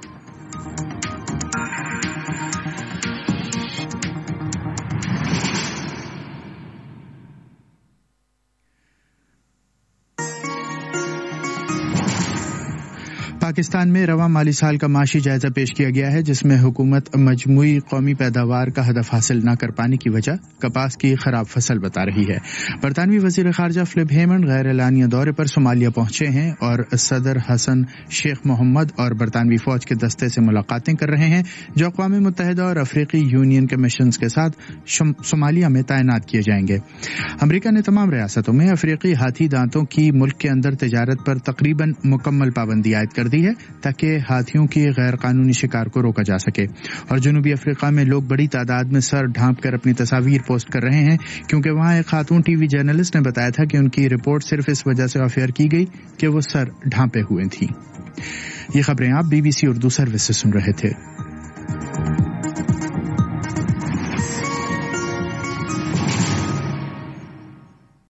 पाकिस्तान में रवा माली साल का माशी जायजा पेश किया गया है, जिसमें हुकूमत मजमूई कौमी पैदावार का हदफ हासिल न कर पाने की वजह कपास की खराब फसल बता रही है। बरतानवी वजीर खारजा फिलिप हेमंड गैर एलानिया दौरे पर सोमालिया पहुंचे हैं और सदर हसन शेख मोहम्मद और बरतानवी फौज के दस्ते से मुलाकातें कर रहे हैं, जो अक़वाम मुत्तहिदा और अफ्रीकी यूनियन के मिशन के साथ सोमालिया में तैनात किए जाएंगे। अमरीका ने तमाम रियासतों में अफ्रीकी हाथी दांतों की मुल्क के अंदर तजारत पर तकरीबन मुकम्मल पाबंदी आयद कर दी है, ताकि हाथियों की गैर कानूनी शिकार को रोका जा सके। और जनूबी अफ्रीका में लोग बड़ी तादाद में सर ढांप कर अपनी तस्वीर पोस्ट कर रहे हैं, क्योंकि वहां एक खातून टीवी जर्नलिस्ट ने बताया था कि उनकी रिपोर्ट सिर्फ इस वजह से ऑफ एयर की गई कि वो सर ढांपे हुए थी। ये खबरें आप बीबीसी उर्दू सर्विस से सुन रहे थे।